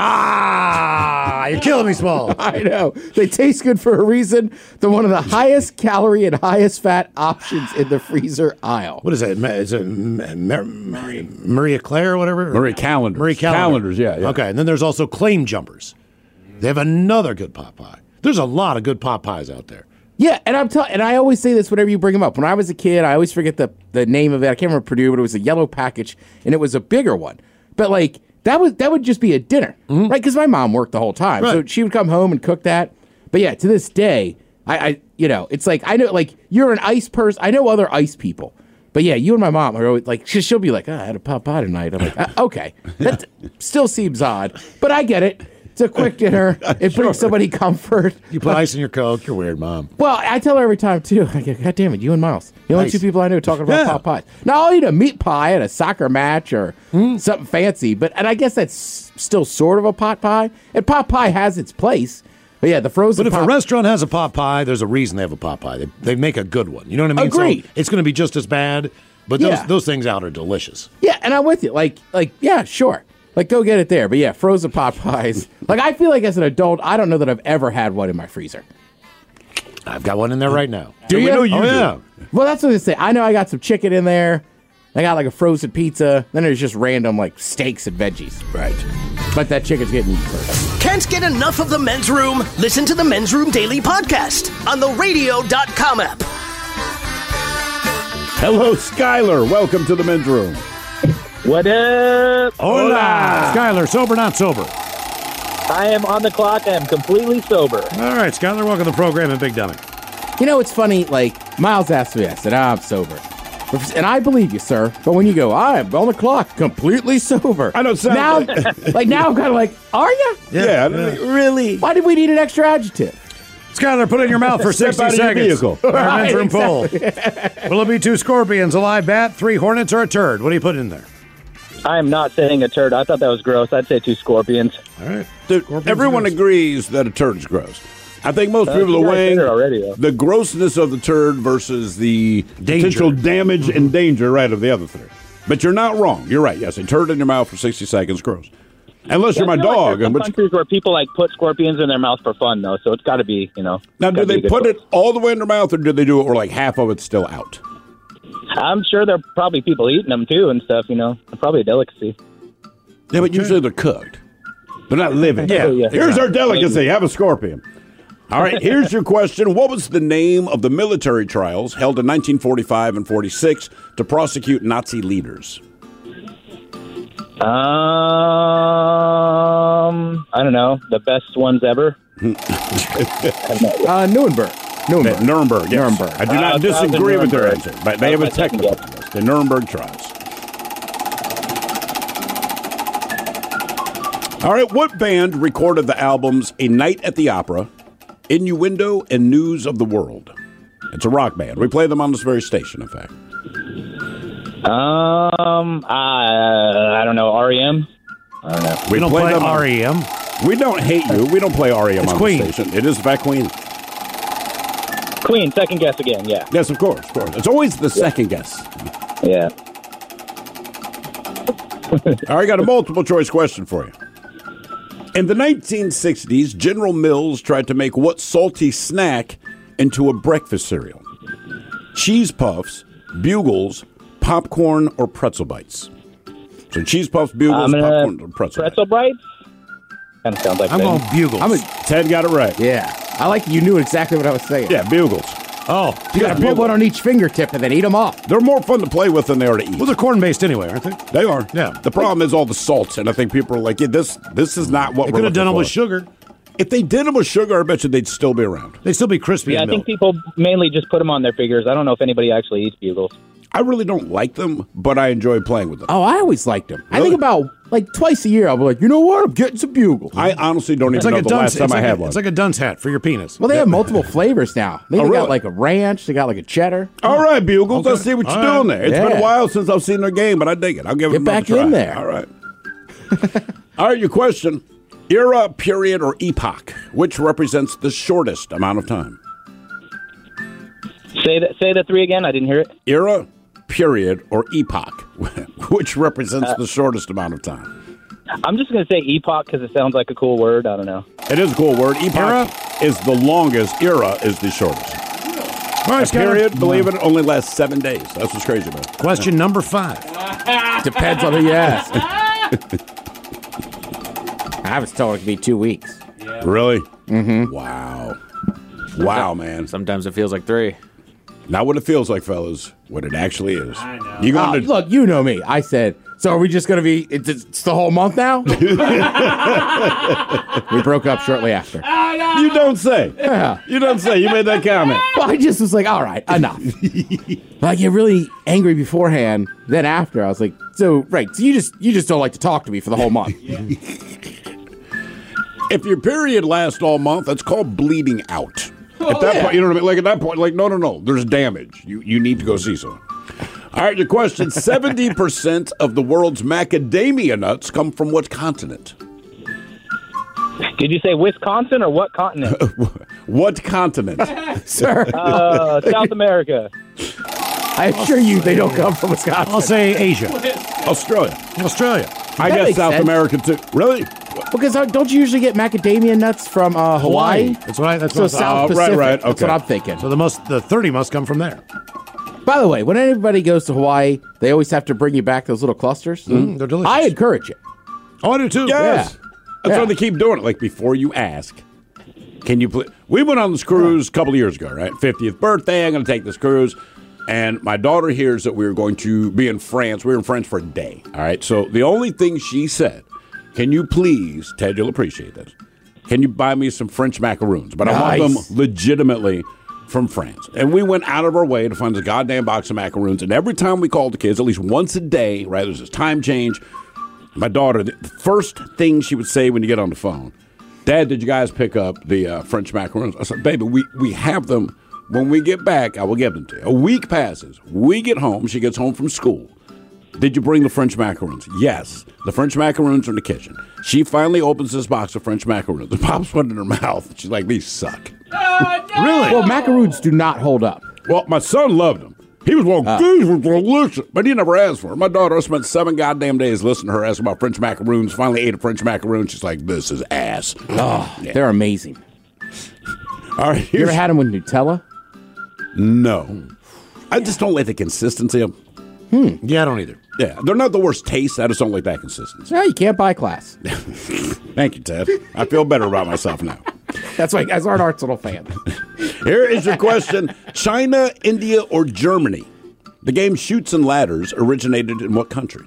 Ah, you're killing me, Small. I know. They taste good for a reason. They're one of the highest calorie and highest fat options in the freezer aisle. What is it? Ma- Is it Ma- Ma- Maria, Maria Claire or whatever? Marie Callender's. Marie Callender. Callender's, yeah, yeah. Okay, and then there's also Claim Jumpers. They have another good pot pie. There's a lot of good pot pies out there. Yeah, and I'm telling, and I always say this whenever you bring them up. When I was a kid, I always forget the the name of it. I can't remember Purdue, but it was a yellow package, and it was a bigger one. But like that was that would just be a dinner, right? Because my mom worked the whole time, so Right. she would come home and cook that. But yeah, to this day, I, I you know, it's like I know, like you're an ice person. I know other ice people, but yeah, you and my mom are always like she, she'll be like, oh, I had a pot pie tonight. I'm like, uh, okay, that still seems odd, but I get it. It's a quick dinner. It brings somebody comfort. You put ice in your Coke, you're weird, Mom. Well, I tell her every time, too. I go, God damn it, you and Miles. The only Nice. two people I know talking about Yeah. pot pies. Now, I'll eat a meat pie at a soccer match or something fancy, but and I guess that's still sort of a pot pie. And pot pie has its place. But yeah, the frozen But if pot a restaurant has a pot pie, there's a reason they have a pot pie. They, they make a good one. You know what I mean? Agreed. So it's going to be just as bad, but those, Yeah. those things out are delicious. Yeah, and I'm with you. Like, like, yeah, sure. Like, go get it there. But yeah, frozen pot pies. Like, I feel like as an adult, I don't know that I've ever had one in my freezer. I've got one in there right now. Do you? Oh, Oh, yeah. Well, that's what I say. I know I got some chicken in there. I got like a frozen pizza. Then there's just random like steaks and veggies. Right. But that chicken's getting eaten first. Can't get enough of the Men's Room? Listen to the Men's Room Daily Podcast on the radio dot com app. Hello, Skylar. Welcome to the men's room. What up? Hola. Skylar, sober, not sober? I am on the clock. I am completely sober. All right, Skylar, welcome to the program in Big Dummy. You know, it's funny. Like Miles asked me, I said, "I'm sober," and I believe you, sir. But when you go, "I'm on the clock, completely sober," I don't sound now. like- Like now, I'm kind of like, "Are you? Yeah, really? Why did we need an extra adjective?" Skylar, put it in your mouth for Step sixty out of your seconds. vehicle. Our Right, men's room poll. exactly. Will it be two scorpions, a live bat, three hornets, or a turd? What do you put in there? I am not saying a turd. I thought that was gross. I'd say two scorpions. All right. Dude, Scorpions everyone are gross. agrees that a turd is gross. I think most Uh, people you are guys weighing said it already, though. the grossness of the turd versus the Danger. potential damage and danger, right, of the other three. But you're not wrong. You're right. Yes, a turd in your mouth for sixty seconds, gross. Unless you're my I feel like dog. there's some in which, countries where people like put scorpions in their mouth for fun, though. So it's got to be, you know. now, do gotta be they a good put choice. it all the way in their mouth, or do they do it where like half of it's still out? I'm sure there are probably people eating them too and stuff. You know, it's probably a delicacy. Yeah, but usually they're cooked. They're not living. Yeah. Yeah. Here's our Exactly. delicacy. Have a scorpion. All right, here's your question. What was the name of the military trials held in nineteen forty-five and forty-six to prosecute Nazi leaders? Um, I don't know. The best ones ever. uh, Nuremberg. Nuremberg. Nuremberg, yes. Nuremberg. I do not Uh, disagree with their Nuremberg. answer, but they have a That's my second technical. The Nuremberg trials. All right, what band recorded the albums A Night at the Opera, Innuendo, and News of the World? It's a rock band. We play them on this very station, in fact. Um, I, I don't know. R E M? I don't know. We don't play them on- R E M. We don't hate you. We don't play R E M It's on Queen. the station. It is, in fact, Queen. Queen, second guess again, yeah. Yes, of course, of course. It's always the second guess. Yeah. All right, got a multiple choice question for you. In the nineteen sixties, General Mills tried to make what salty snack into a breakfast cereal? Cheese Puffs, Bugles, popcorn, or pretzel bites? So Cheese Puffs, Bugles, I'm gonna- popcorn, or pretzel bites? Pretzel bites? Kind of sounds like I'm things. going Bugles. I'm a, Ted got it right. yeah. I like you knew exactly what I was saying. Yeah, Bugles. Oh, You got to put one on each fingertip and then eat them all. They're more fun to play with than they are to eat. well, they're corn-based anyway, aren't they? They are. Yeah. The problem is all the salts, and I think people are like, yeah, this this is not what They we're could have done looking them with for. sugar. If they did them with sugar, I bet you they'd still be around. They'd still be crispy Yeah, I in think milk. people mainly just put them on their fingers. I don't know if anybody actually eats Bugles. I really don't like them, but I enjoy playing with them. Oh, I always liked them. I Really? think about like twice a year, I'll be like, you know what? I'm getting some Bugles. I honestly don't It's even like a know the last dunce. time It's I like had a, one. it's like a dunce hat for your penis. Well, they have multiple flavors now. They Oh, got really? like a ranch. They got like a cheddar. All right, Bugles. Let's see what you're All doing right. there. It's been Yeah. a while since I've seen their game, but I dig it. I'll give it Get another back try. in there. All right. All right, your question. Era, period, or epoch, which represents the shortest amount of time? Say that. Say the three again. I didn't hear it. Era, period, or epoch, which represents the shortest amount of time? I'm just going to say epoch because it sounds like a cool word. I don't know. It is a cool word. Epoch Era? is the longest. Era is the shortest. All right, A period, believe it, only lasts seven days. That's what's crazy about it. Question number five. Depends on who you ask. I was told it could be two weeks. Really? Mm-hmm. Wow. Wow, man. Sometimes it feels like three. Not what it feels like, fellas. What it actually is. I know. You Uh, going to look, you know me. I said, so are we just going to be, it's, it's the whole month now? We broke up shortly after. You don't say. Yeah. You don't say. You made that comment. Well, I just was like, all right, enough. But I get really angry beforehand. Then after, I was like, so, right, so you just you just don't like to talk to me for the whole month. If your period lasts all month, that's called bleeding out. At that yeah. point, you know what I mean? Like at that point, like, no, no, no. There's damage. You you need to go see someone. All right, your question. seventy percent of the world's macadamia nuts come from what continent? Did you say Wisconsin or what continent? What continent? Sir, uh, South America. I assure you they don't come from Wisconsin. I'll say Asia. Australia. Australia. I That guess makes South sense. America, too. Really? Because uh, don't you usually get macadamia nuts from uh, Hawaii? That's what I. That's So what I South Oh, right, Pacific. right, That's okay. what I'm thinking. So the most, the thirty must come from there. By the way, when anybody goes to Hawaii, they always have to bring you back those little clusters. Mm, they're delicious. I encourage it. Oh, I do too. Yes. Yeah. That's Yeah. why they keep doing it. Like, before you ask, can you please? We went on this cruise a couple of years ago, right? fiftieth birthday. I'm going to take this cruise. And my daughter hears that we were going to be in France. We were in France for a day. All right. So the only thing she said, can you please, Ted, you'll appreciate this. Can you buy me some French macaroons? But I want Nice. them legitimately from France. And we went out of our way to find this goddamn box of macaroons. And every time we called the kids, at least once a day, right, there's this time change. My daughter, the first thing she would say when you get on the phone, Dad, did you guys pick up the uh, French macaroons? I said, baby, we, we have them. When we get back, I will give them to you. A week passes. We get home. She gets home from school. Did you bring the French macaroons? Yes. The French macaroons are in the kitchen. She finally opens this box of French macaroons. The pops one in her mouth. She's like, these suck. Really? Well, macaroons do not hold up. Well, my son loved them. He was one, these were delicious. But he never asked for them. My daughter spent seven goddamn days listening to her ask about French macaroons. Finally ate a French macaroon. She's like, this is ass. Oh, they're amazing. All right. You ever had them with Nutella? No. I just don't like the consistency of them. Hmm. Yeah, I don't either. Yeah, they're not the worst taste. I just don't like that consistency. No, you can't buy class. Thank you, Ted. I feel better about myself now. That's why you guys aren't Arsenal fans. Here is your question. China, India, or Germany? The game Chutes and Ladders originated in what country?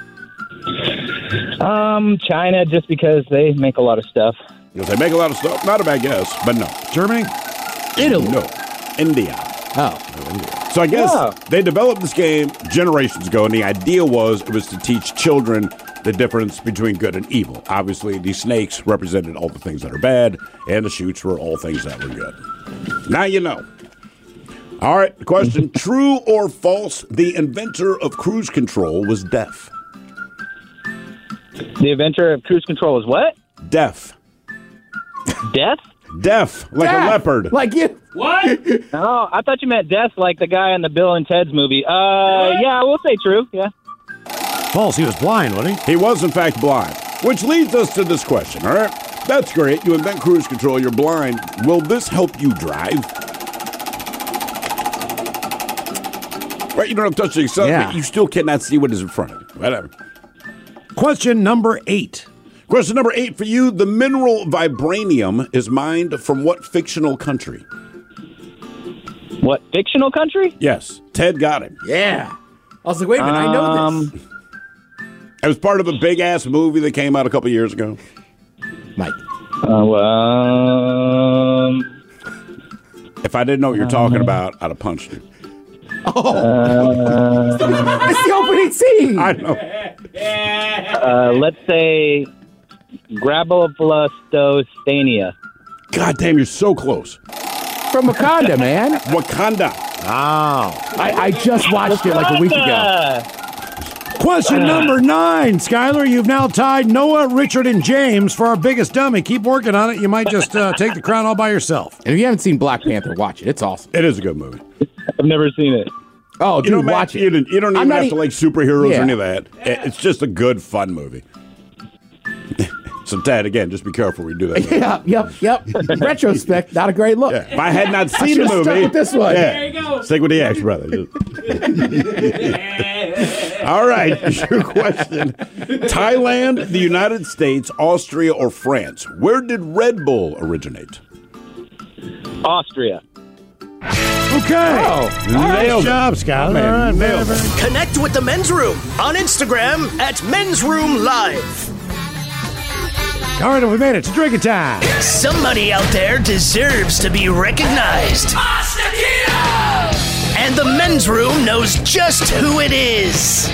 Um, China, just because they make a lot of stuff. Because they make a lot of stuff. Not a bad guess, but no. Germany? Italy. No. India. Oh. No, India. So I guess Oh. they developed this game generations ago, and the idea was it was to teach children the difference between good and evil. Obviously, the snakes represented all the things that are bad, and the chutes were all things that were good. Now you know. All right, the question. True or false, the inventor of cruise control was deaf? The inventor of cruise control is what? Deaf. Death? Deaf, like Deaf, a leopard. Like you. What? Oh, I thought you meant death like the guy in the Bill and Ted's movie. Uh, yeah, we'll say true, yeah. False. He was blind, wasn't he? He was, in fact, blind. Which leads us to this question, all right? That's great. You invent cruise control. You're blind. Will this help you drive? Right, you don't have to touch the accelerator. Yeah. You still cannot see what is in front of you. Whatever. Question number eight. Question number eight for you. The mineral vibranium is mined from what fictional country? What, fictional country? Yes. Ted got it. Yeah. I was like, wait a minute, I know Um, this. It was part of a big-ass movie that came out a couple years ago. Mike. Oh, um, If I didn't know what you're talking about, I'd have punched you. uh, It's the opening scene. I know. uh, let's say Graboblastostania. God damn, you're so close. From Wakanda, man. Wakanda. Oh. I, I just watched it like a week ago. Question number nine. Skylar, you've now tied Noah, Richard, and James for our biggest dummy. Keep working on it. You might just uh, take the crown all by yourself. And if you haven't seen Black Panther, watch it. It's awesome. It is a good movie. I've never seen it. Oh, dude, You don't, watch you it. don't, you don't I'm even not have e- to like superheroes Yeah. or any of that. It- It's just a good, fun movie. So, Ted, again, just be careful when you do that. Yep, yep, yep. Retrospect, not a great look. Yeah. If I had not I seen the should've movie, stuck with this one. Yeah. There you go. Stick with the X, brother. All right, your question. Thailand, the United States, Austria, or France? Where did Red Bull originate? Austria. Okay. Oh, nice nailed it. job, Skylar. Man, All right, nailed very, it. very- Connect with the Men's Room on Instagram at Men's Room Live. All right, we made it to drinking time. Somebody out there deserves to be recognized. And the Men's Room knows just who it is.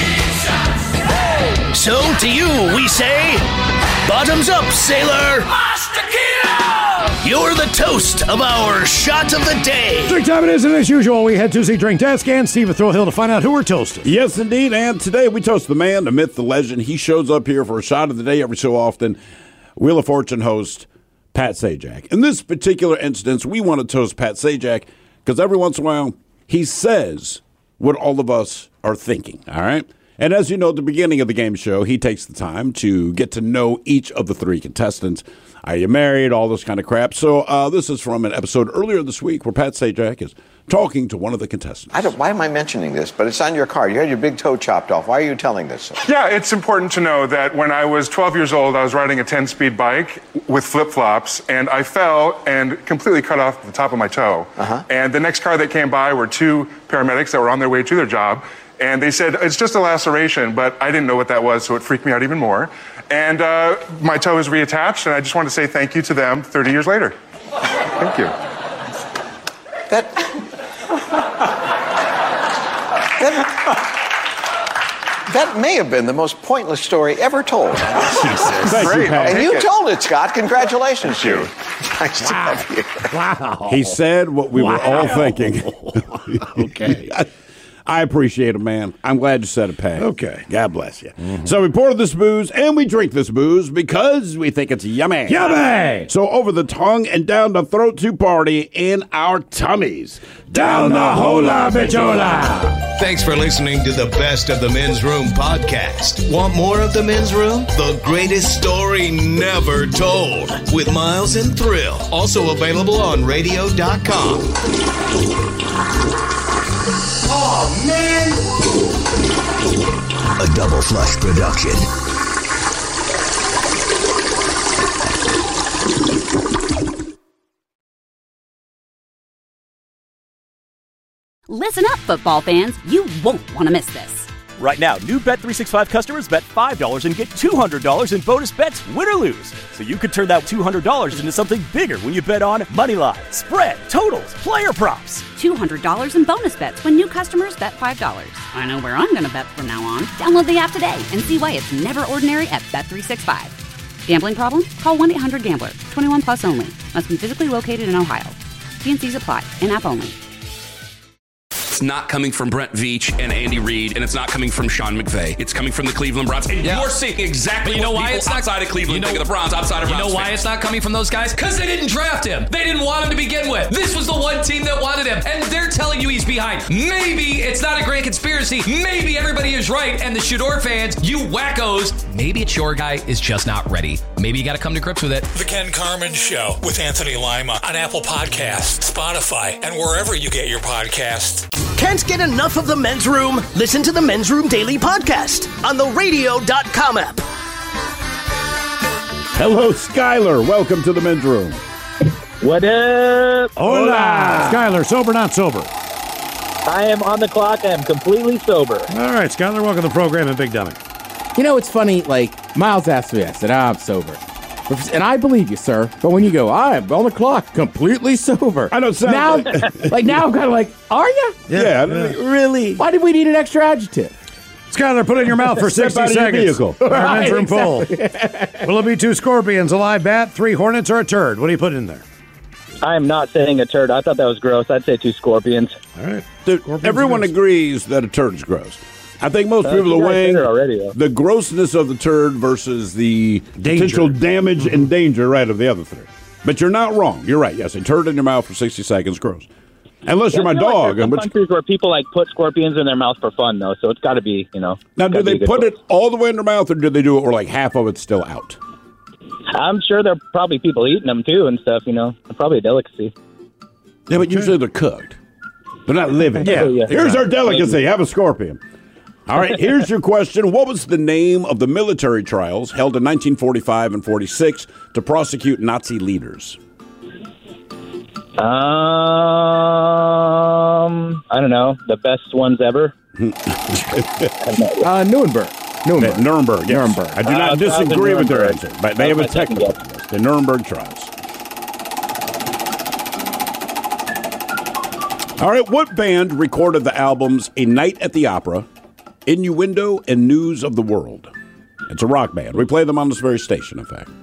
So to you, we say, bottoms up, sailor. You're the toast of our shot of the day. Drink time it is, and as usual, we head to the drink desk and Steve at Thrill Hill to find out who we're toasting. Yes, indeed. And today we toast the man, the myth, the legend. He shows up here for a shot of the day every so often. Wheel of Fortune host Pat Sajak. In this particular instance, we want to toast Pat Sajak because every once in a while he says what all of us are thinking. All right. And as you know, at the beginning of the game show, he takes the time to get to know each of the three contestants. Are you married? All this kind of crap. So uh, this is from an episode earlier this week where Pat Sajak is talking to one of the contestants. I don't, why am I mentioning this? But it's on your card. You had your big toe chopped off. Why are you telling this? Yeah, it's important to know that when I was twelve years old, I was riding a ten-speed bike with flip-flops, and I fell and completely cut off the top of my toe. Uh-huh. And the next car that came by were two paramedics that were on their way to their job, and they said, it's just a laceration, but I didn't know what that was, so it freaked me out even more. And uh, my toe is reattached, and I just want to say thank you to them thirty years later. Thank you. That, that, that may have been the most pointless story ever told. Jesus. Thank you, Pat. And Take you it. told it, Scott. Congratulations Thank to you. Nice to have you. Wow. He said what we were all Wow. thinking. Okay. I appreciate it, man. I'm glad you said it, Pat. Okay. God bless you. So we pour this booze and we drink this booze because we think it's yummy. Yummy! So over the tongue and down the throat to party in our tummies. Down the hola bichola. Thanks for listening to the Best of the Men's Room podcast. Want more of the Men's Room? The greatest story never told with Miles and Thrill. Also available on radio dot com. Oh, man. A Double Flush production. Listen up, football fans. You won't want to miss this. Right now, new Bet three sixty-five customers bet five dollars and get two hundred dollars in bonus bets, win or lose. So you could turn that two hundred dollars into something bigger when you bet on moneyline, spread, totals, player props. two hundred dollars in bonus bets when new customers bet five dollars. I know where I'm going to bet from now on. Download the app today and see why it's never ordinary at Bet three sixty-five. Gambling problem? Call one eight hundred gambler. twenty-one plus only. Must be physically located in Ohio. T N Cs apply. In-app only. It's not coming from Brent Veach and Andy Reid, and it's not coming from Sean McVay. It's coming from the Cleveland Browns. And yeah. you're seeing exactly but you know what why people it's not, outside of Cleveland you know, think of the Browns, outside of You Browns know why fans. it's not coming from those guys? Because they didn't draft him. They didn't want him to begin with. This was the one team that wanted him, and they're telling you he's behind. Maybe it's not a grand conspiracy. Maybe everybody is right, and the Shador fans, you wackos, maybe it's your guy is just not ready. Maybe you got to come to grips with it. The Ken Carmen Show with Anthony Lima on Apple Podcasts, Spotify, and wherever you get your podcasts. Can't get enough of the Men's Room? Listen to the Men's Room Daily Podcast on the radio dot com app. Hello, Skyler. Welcome to the Men's Room. What up? Hola. Skyler, sober, not sober? I am on the clock. I am completely sober. All right, Skyler, welcome to the program and Big Dummy. You know, it's funny, like, Miles asked me, I said, ah, I'm sober. And I believe you, sir. But when you go, I'm on the clock, completely sober. I don't sound now, like... like now I'm kind of like, are you? Yeah, yeah, yeah. Really? Why did we need an extra adjective? Skyler, put it in your mouth for sixty out of your seconds. vehicle. Our Right, men's room exactly. full. Will it be two scorpions, a live bat, three hornets, or a turd? What do you put in there? I am not saying a turd. I thought that was gross. I'd say two scorpions. All right. Dude, Scorpions everyone gross. agrees that a turd's gross. I think most Uh, people you are guys weighing said it already, though. the grossness of the turd versus the potential damage and danger, right, of the other three. But you're not wrong. You're right. Yes, a turd in your mouth for sixty seconds, gross. Unless you're my I feel like dog. there's some in which, countries where people like put scorpions in their mouth for fun, though, so it's got to be, you know. now, do gotta be they a good put choice. it all the way in their mouth, or do they do it where like half of it's still out? I'm sure there are probably people eating them too and stuff. You know, it's probably a delicacy. Yeah, but usually they're cooked. They're not living. Yeah, yeah. Here's our delicacy. Maybe. Have a scorpion. All right, here's your question. What was the name of the military trials held in nineteen forty-five and forty-six to prosecute Nazi leaders? Um, I don't know. The best ones ever. uh, Nuremberg. Nuremberg. Nuremberg, yes. Nuremberg. I do not Uh, disagree with their Nuremberg. answer, but they have a That's my second technical guess. yes, the Nuremberg trials. All right, what band recorded the albums A Night at the Opera, Innuendo, and News of the World? It's a rock band. We play them on this very station, in fact.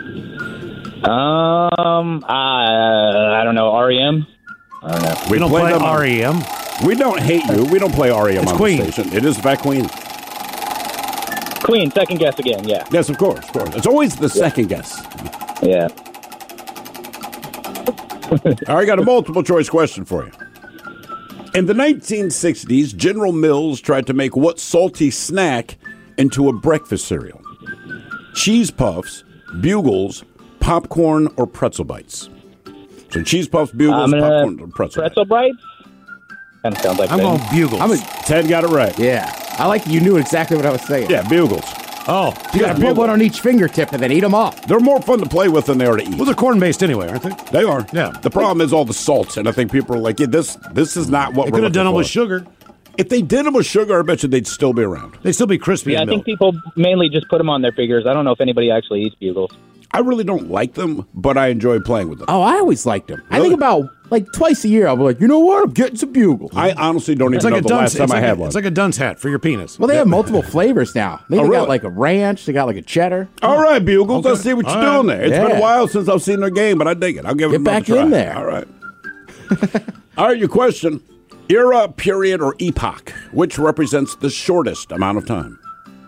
Um, I, I don't know. R E M. I don't know. We don't play them on- R E M. We don't hate you. We don't play R E M It's on Queen. the station. It is, in fact, Queen. Queen. Second guess again. Yeah. Yes, of course, of course. It's always the second guess. Yeah. All right, I got a multiple choice question for you. In the nineteen sixties, General Mills tried to make what salty snack into a breakfast cereal? Cheese Puffs, Bugles, popcorn, or pretzel bites? So Cheese Puffs, Bugles, I'm gonna- popcorn, or pretzel, Pretzel bites. Kind of sounds like I'm things. going Bugles. I'm a, Ted got it right. yeah. I like you knew exactly what I was saying. Yeah, Bugles. Oh, You got to put one on each fingertip and then eat them off. They're more fun to play with than they are to eat. well, they're corn-based anyway, aren't they? They are. Yeah. The problem is all the salt, and I think people are like, yeah, this this is not what They we're could have looking done it for. with sugar. If they did them with sugar, I bet you they'd still be around. They'd still be crispy Yeah, I and think milk. people mainly just put them on their fingers. I don't know if anybody actually eats bugles. I really don't like them, but I enjoy playing with them. Oh, I always liked them. I Really? think about like twice a year, I'll be like, you know what? I'm getting some bugles. I honestly don't It's even like know a the dunce. last time it's I like had a, one. It's like a dunce hat for your penis. well, they have multiple flavors now. They Oh, got really? like a ranch. They got like a cheddar. All right, Bugles, Okay. let's see what you're All doing right. there. It's been Yeah. a while since I've seen their game, but I dig it. I'll give it Get another back try. in there. All right. All right, your question. Era, period, or epoch, which represents the shortest amount of time?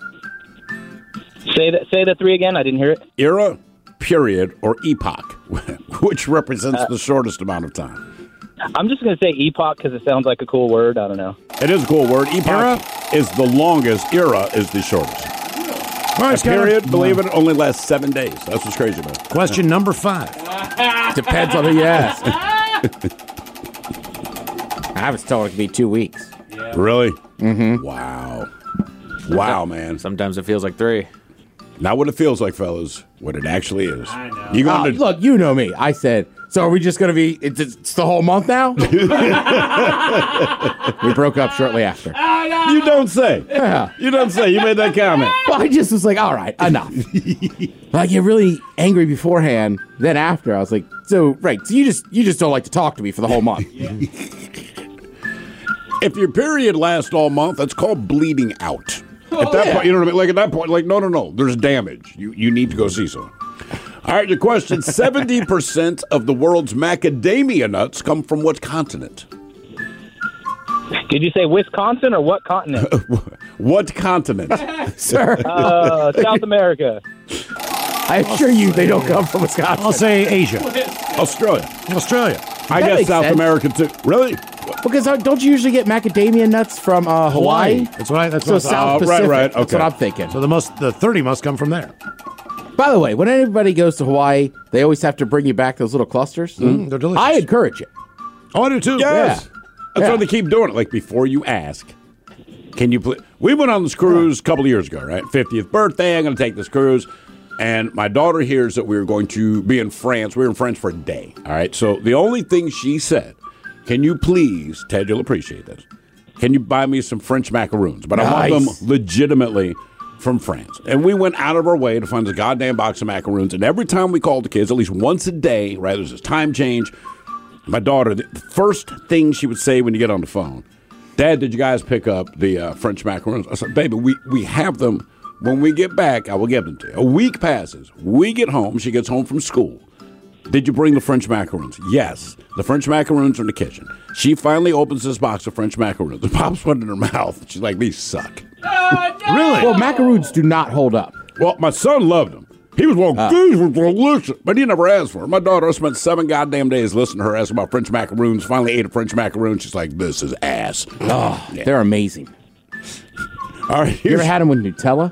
Say that. Say the three again. I didn't hear it. Era, period, or epoch, which represents Uh, the shortest amount of time? I'm just gonna say epoch because it sounds like a cool word. I don't know. It is a cool word. Epoch Era? is the longest. Era is the shortest. All right, A Skyler. period, believe it, only lasts seven days. That's what's crazy about it. Question number five. Depends on who you ask. I was told it could be two weeks. Really? Mm-hmm. Wow. Wow, man. Sometimes it feels like three. Not what it feels like, fellas. What it actually is. I know. You going Oh, to look, you know me. I said So are we just going to be, it's, it's the whole month now? We broke up shortly after. You don't say. Yeah. You don't say. You made that comment. Well, I just was like, all right, enough. I get really angry beforehand. Then after, I was like, so, right, so you just you just don't like to talk to me for the whole month. If your period lasts all month, that's called bleeding out. Oh, at that yeah. point, you know what I mean? Like at that point, like, no, no, no, there's damage. You you need to go see someone. All right, your question. seventy percent of the world's macadamia nuts come from what continent? Did you say Wisconsin or what continent? What continent? Sir. Uh, South America. I assure you they don't come from Wisconsin. I'll say Asia. Australia. Australia. I That guess makes South sense. America too. Really? Because uh, don't you usually get macadamia nuts from uh, Hawaii? That's what I. That's So what I South Oh, right, Pacific. right, That's okay. what I'm thinking. So the most, the thirty must come from there. By the way, when anybody goes to Hawaii, they always have to bring you back those little clusters. Mm, they're delicious. I encourage it. Oh, I do too. Yes. Yeah. That's Yeah. why they keep doing it. Like before you ask, can you please? We went on this cruise a couple of years ago, right? fiftieth birthday. I'm going to take this cruise. And my daughter hears that we were going to be in France. We were in France for a day. All right. So the only thing she said, can you please, Ted, you'll appreciate this. Can you buy me some French macaroons? But I want Nice. them legitimately from France. And we went out of our way to find this goddamn box of macaroons. And every time we called the kids, at least once a day, right, there's this time change. My daughter, the first thing she would say when you get on the phone, Dad, did you guys pick up the uh, French macaroons? I said, baby, we, we have them. When we get back, I will give them to you. A week passes. We get home. She gets home from school. Did you bring the French macaroons? Yes. The French macaroons are in the kitchen. She finally opens this box of French macaroons. The pops one in her mouth. She's like, these suck. Really? Well, macaroons do not hold up. Well, my son loved them. He was one, Uh. these were delicious, but he never asked for them. My daughter spent seven goddamn days listening to her ask about French macaroons. Finally ate a French macaroon. She's like, this is ass. Oh, Yeah. they're amazing. All right. You here's- ever had them with Nutella?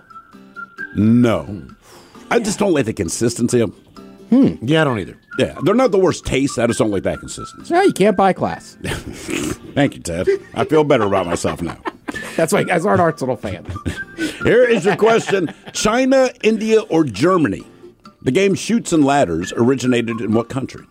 No. I just don't like the consistency of them. Hmm. Yeah, I don't either. Yeah, they're not the worst taste. I just don't like that consistency. No, you can't buy class. Thank you, Ted. I feel better about myself now. That's why you guys aren't Arsenal fans. Here is your question. China, India, or Germany? The game Chutes and Ladders originated in what country?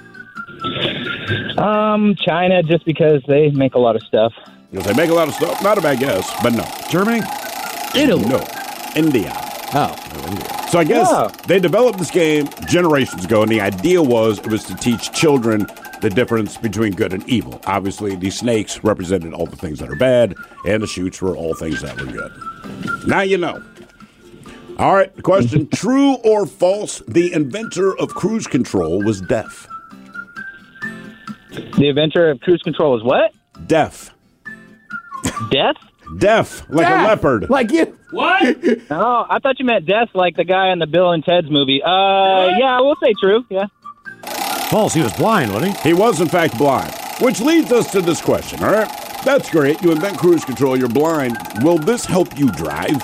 Um, China, just because they make a lot of stuff. Because they make a lot of stuff. Not a bad guess, but no. Germany? Italy. No. India. Oh. So I guess Oh. they developed this game generations ago, and the idea was it was to teach children the difference between good and evil. Obviously, the snakes represented all the things that are bad, and the chutes were all things that were good. Now you know. All right, question. True or false, the inventor of cruise control was deaf? The inventor of cruise control is what? Deaf. Death? Deaf, like Deaf. a leopard. Like you. What? Oh, I thought you meant death like the guy in the Bill and Ted's movie. Uh, yeah, we'll say true, yeah. False. He was blind, wasn't he? He was, in fact, blind. Which leads us to this question, all right? That's great. You invent cruise control. You're blind. Will this help you drive?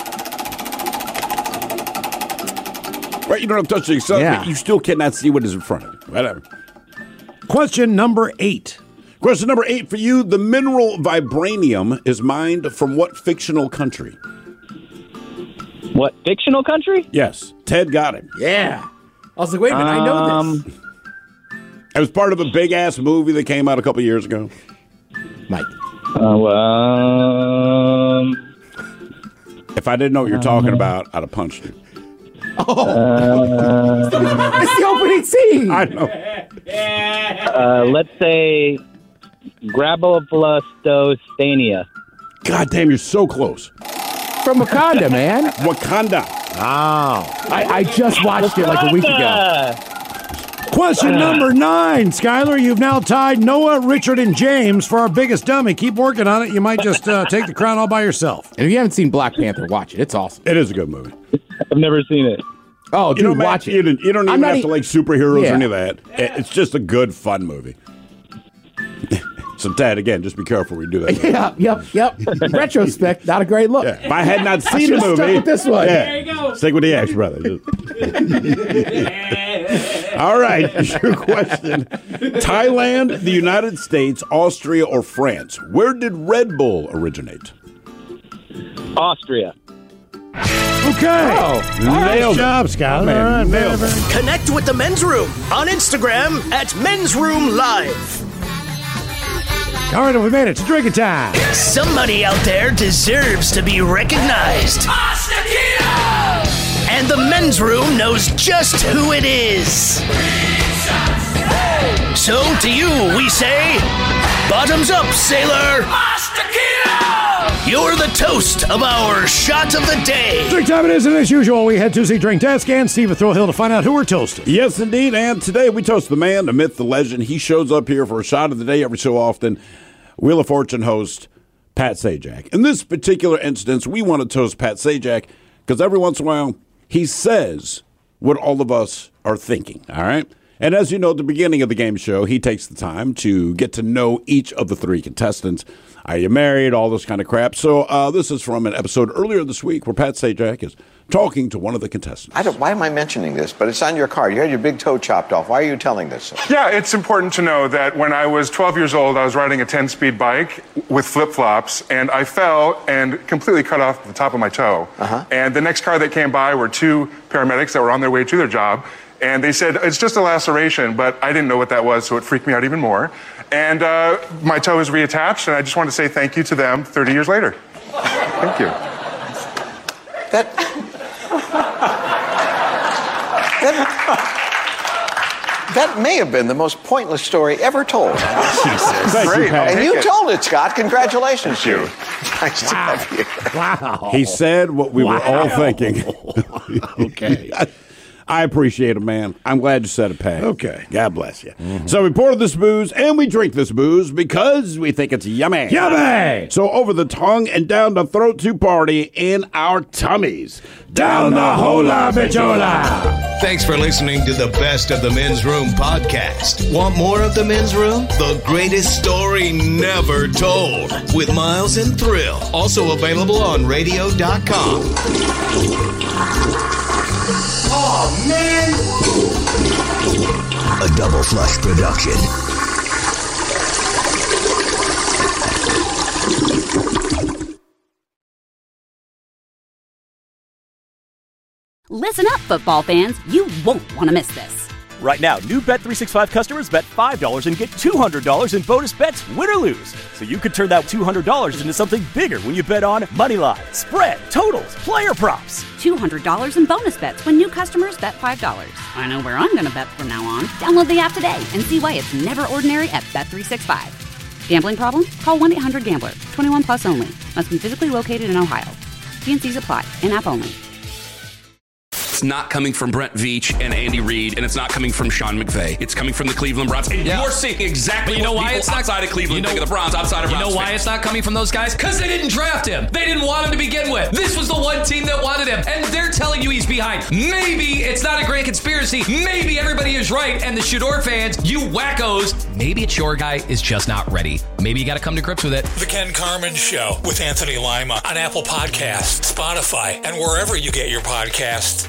Right, you don't have to touch the accelerator. Yeah. You still cannot see what is in front of you. Whatever. Question number eight. Question number eight for you. The mineral vibranium is mined from what fictional country? What, fictional country? Yes. Ted got it. Yeah. I was like, wait a minute, I know Um, this. It was part of a big-ass movie that came out a couple years ago. Mike. Oh, um, If I didn't know what you're talking about, I'd have punched you. uh, It's the opening scene. I know. uh, let's say Graboblastostania. God damn, you're so close. From Wakanda, man. Wakanda. Oh. I, I just watched it like a week ago. Question number nine, Skyler. You've now tied Noah, Richard, and James for our biggest dummy. Keep working on it. You might just uh, take the crown all by yourself. And if you haven't seen Black Panther, watch it. It's awesome. It is a good movie. I've never seen it. Oh, You dude, don't, watch Matt, it. You don't, you don't I'm even not have e- to like superheroes Yeah. or any of that. It- It's just a good, fun movie. So, Ted, again, just be careful when you do that. Yeah, yep, yep. In retrospect, not a great look. Yeah. If I had not I seen the should've movie, stuck with this one. yeah. There you go. Stick with the X, brother. All right, your question. Thailand, the United States, Austria, or France? Where did Red Bull originate? Austria. Okay, Okay. Oh, Nice nailed it. job, Scott. Man, All right, nailed very, it. very- Connect with the Men's Room on Instagram at Men's Room Live. All right, we made it. It's drinking time. Somebody out there deserves to be recognized. And the Men's Room knows just who it is. So to you, we say, bottoms up, sailor. You're the toast of our shot of the day. Drink time it is, and as usual, we head to the drink desk and Steve Throwhill to find out who we're toasting. Yes, indeed. And today we toast the man, the myth, the legend. He shows up here for a shot of the day every so often. Wheel of Fortune host Pat Sajak. In this particular instance, we want to toast Pat Sajak because every once in a while he says what all of us are thinking. All right. And as you know, at the beginning of the game show, he takes the time to get to know each of the three contestants. Are you married? All this kind of crap. So uh, this is from an episode earlier this week where Pat Sajak is talking to one of the contestants. I don't, why am I mentioning this? But it's on your card. You had your big toe chopped off. Why are you telling this? Yeah, it's important to know that when I was twelve years old, I was riding a ten-speed bike with flip-flops, and I fell and completely cut off the top of my toe. Uh-huh. And the next car that came by were two paramedics that were on their way to their job, and they said, it's just a laceration, but I didn't know what that was, so it freaked me out even more. And uh, my toe is reattached, and I just want to say thank you to them thirty years later. Thank you. That... that... That may have been the most pointless story ever told. Jesus. Thank you, Pat. And you it. told it, Scott. Congratulations to you. Nice to Wow. have you. Wow. He said what we were all thinking. Okay. I appreciate it, man. I'm glad you said it, Pat. Okay. God bless you. Mm-hmm. So we pour this booze and we drink this booze because we think it's yummy. Yummy! So over the tongue and down the throat to party in our tummies. Down the hola bichola. Thanks for listening to the Best of the Men's Room podcast. Want more of the Men's Room? The greatest story never told with Miles and Thrill. Also available on radio dot com. Oh, man. A Double Flush production. Listen up, football fans. You won't want to miss this. Right now, new Bet three sixty-five customers bet five dollars and get two hundred dollars in bonus bets, win or lose. So you could turn that two hundred dollars into something bigger when you bet on moneyline, spread, totals, player props. two hundred dollars in bonus bets when new customers bet five dollars. I know where I'm going to bet from now on. Download the app today and see why it's never ordinary at Bet three sixty-five. Gambling problem? Call one eight hundred gambler. twenty-one plus only. Must be physically located in Ohio. T and C's apply. In-app only. It's not coming from Brent Veach and Andy Reid, and it's not coming from Sean McVay. It's coming from the Cleveland Browns. And Yeah. you're seeing exactly But you know what why people it's not outside of Cleveland you know, think of the Browns, outside of You Browns know why fans. it's not coming from those guys? Because they didn't draft him. They didn't want him to begin with. This was the one team that wanted him, and they're telling you he's behind. Maybe it's not a grand conspiracy. Maybe everybody is right, and the Shador fans, you wackos, maybe it's your guy is just not ready. Maybe you got to come to grips with it. The Ken Carmen Show with Anthony Lima on Apple Podcasts, Spotify, and wherever you get your podcasts.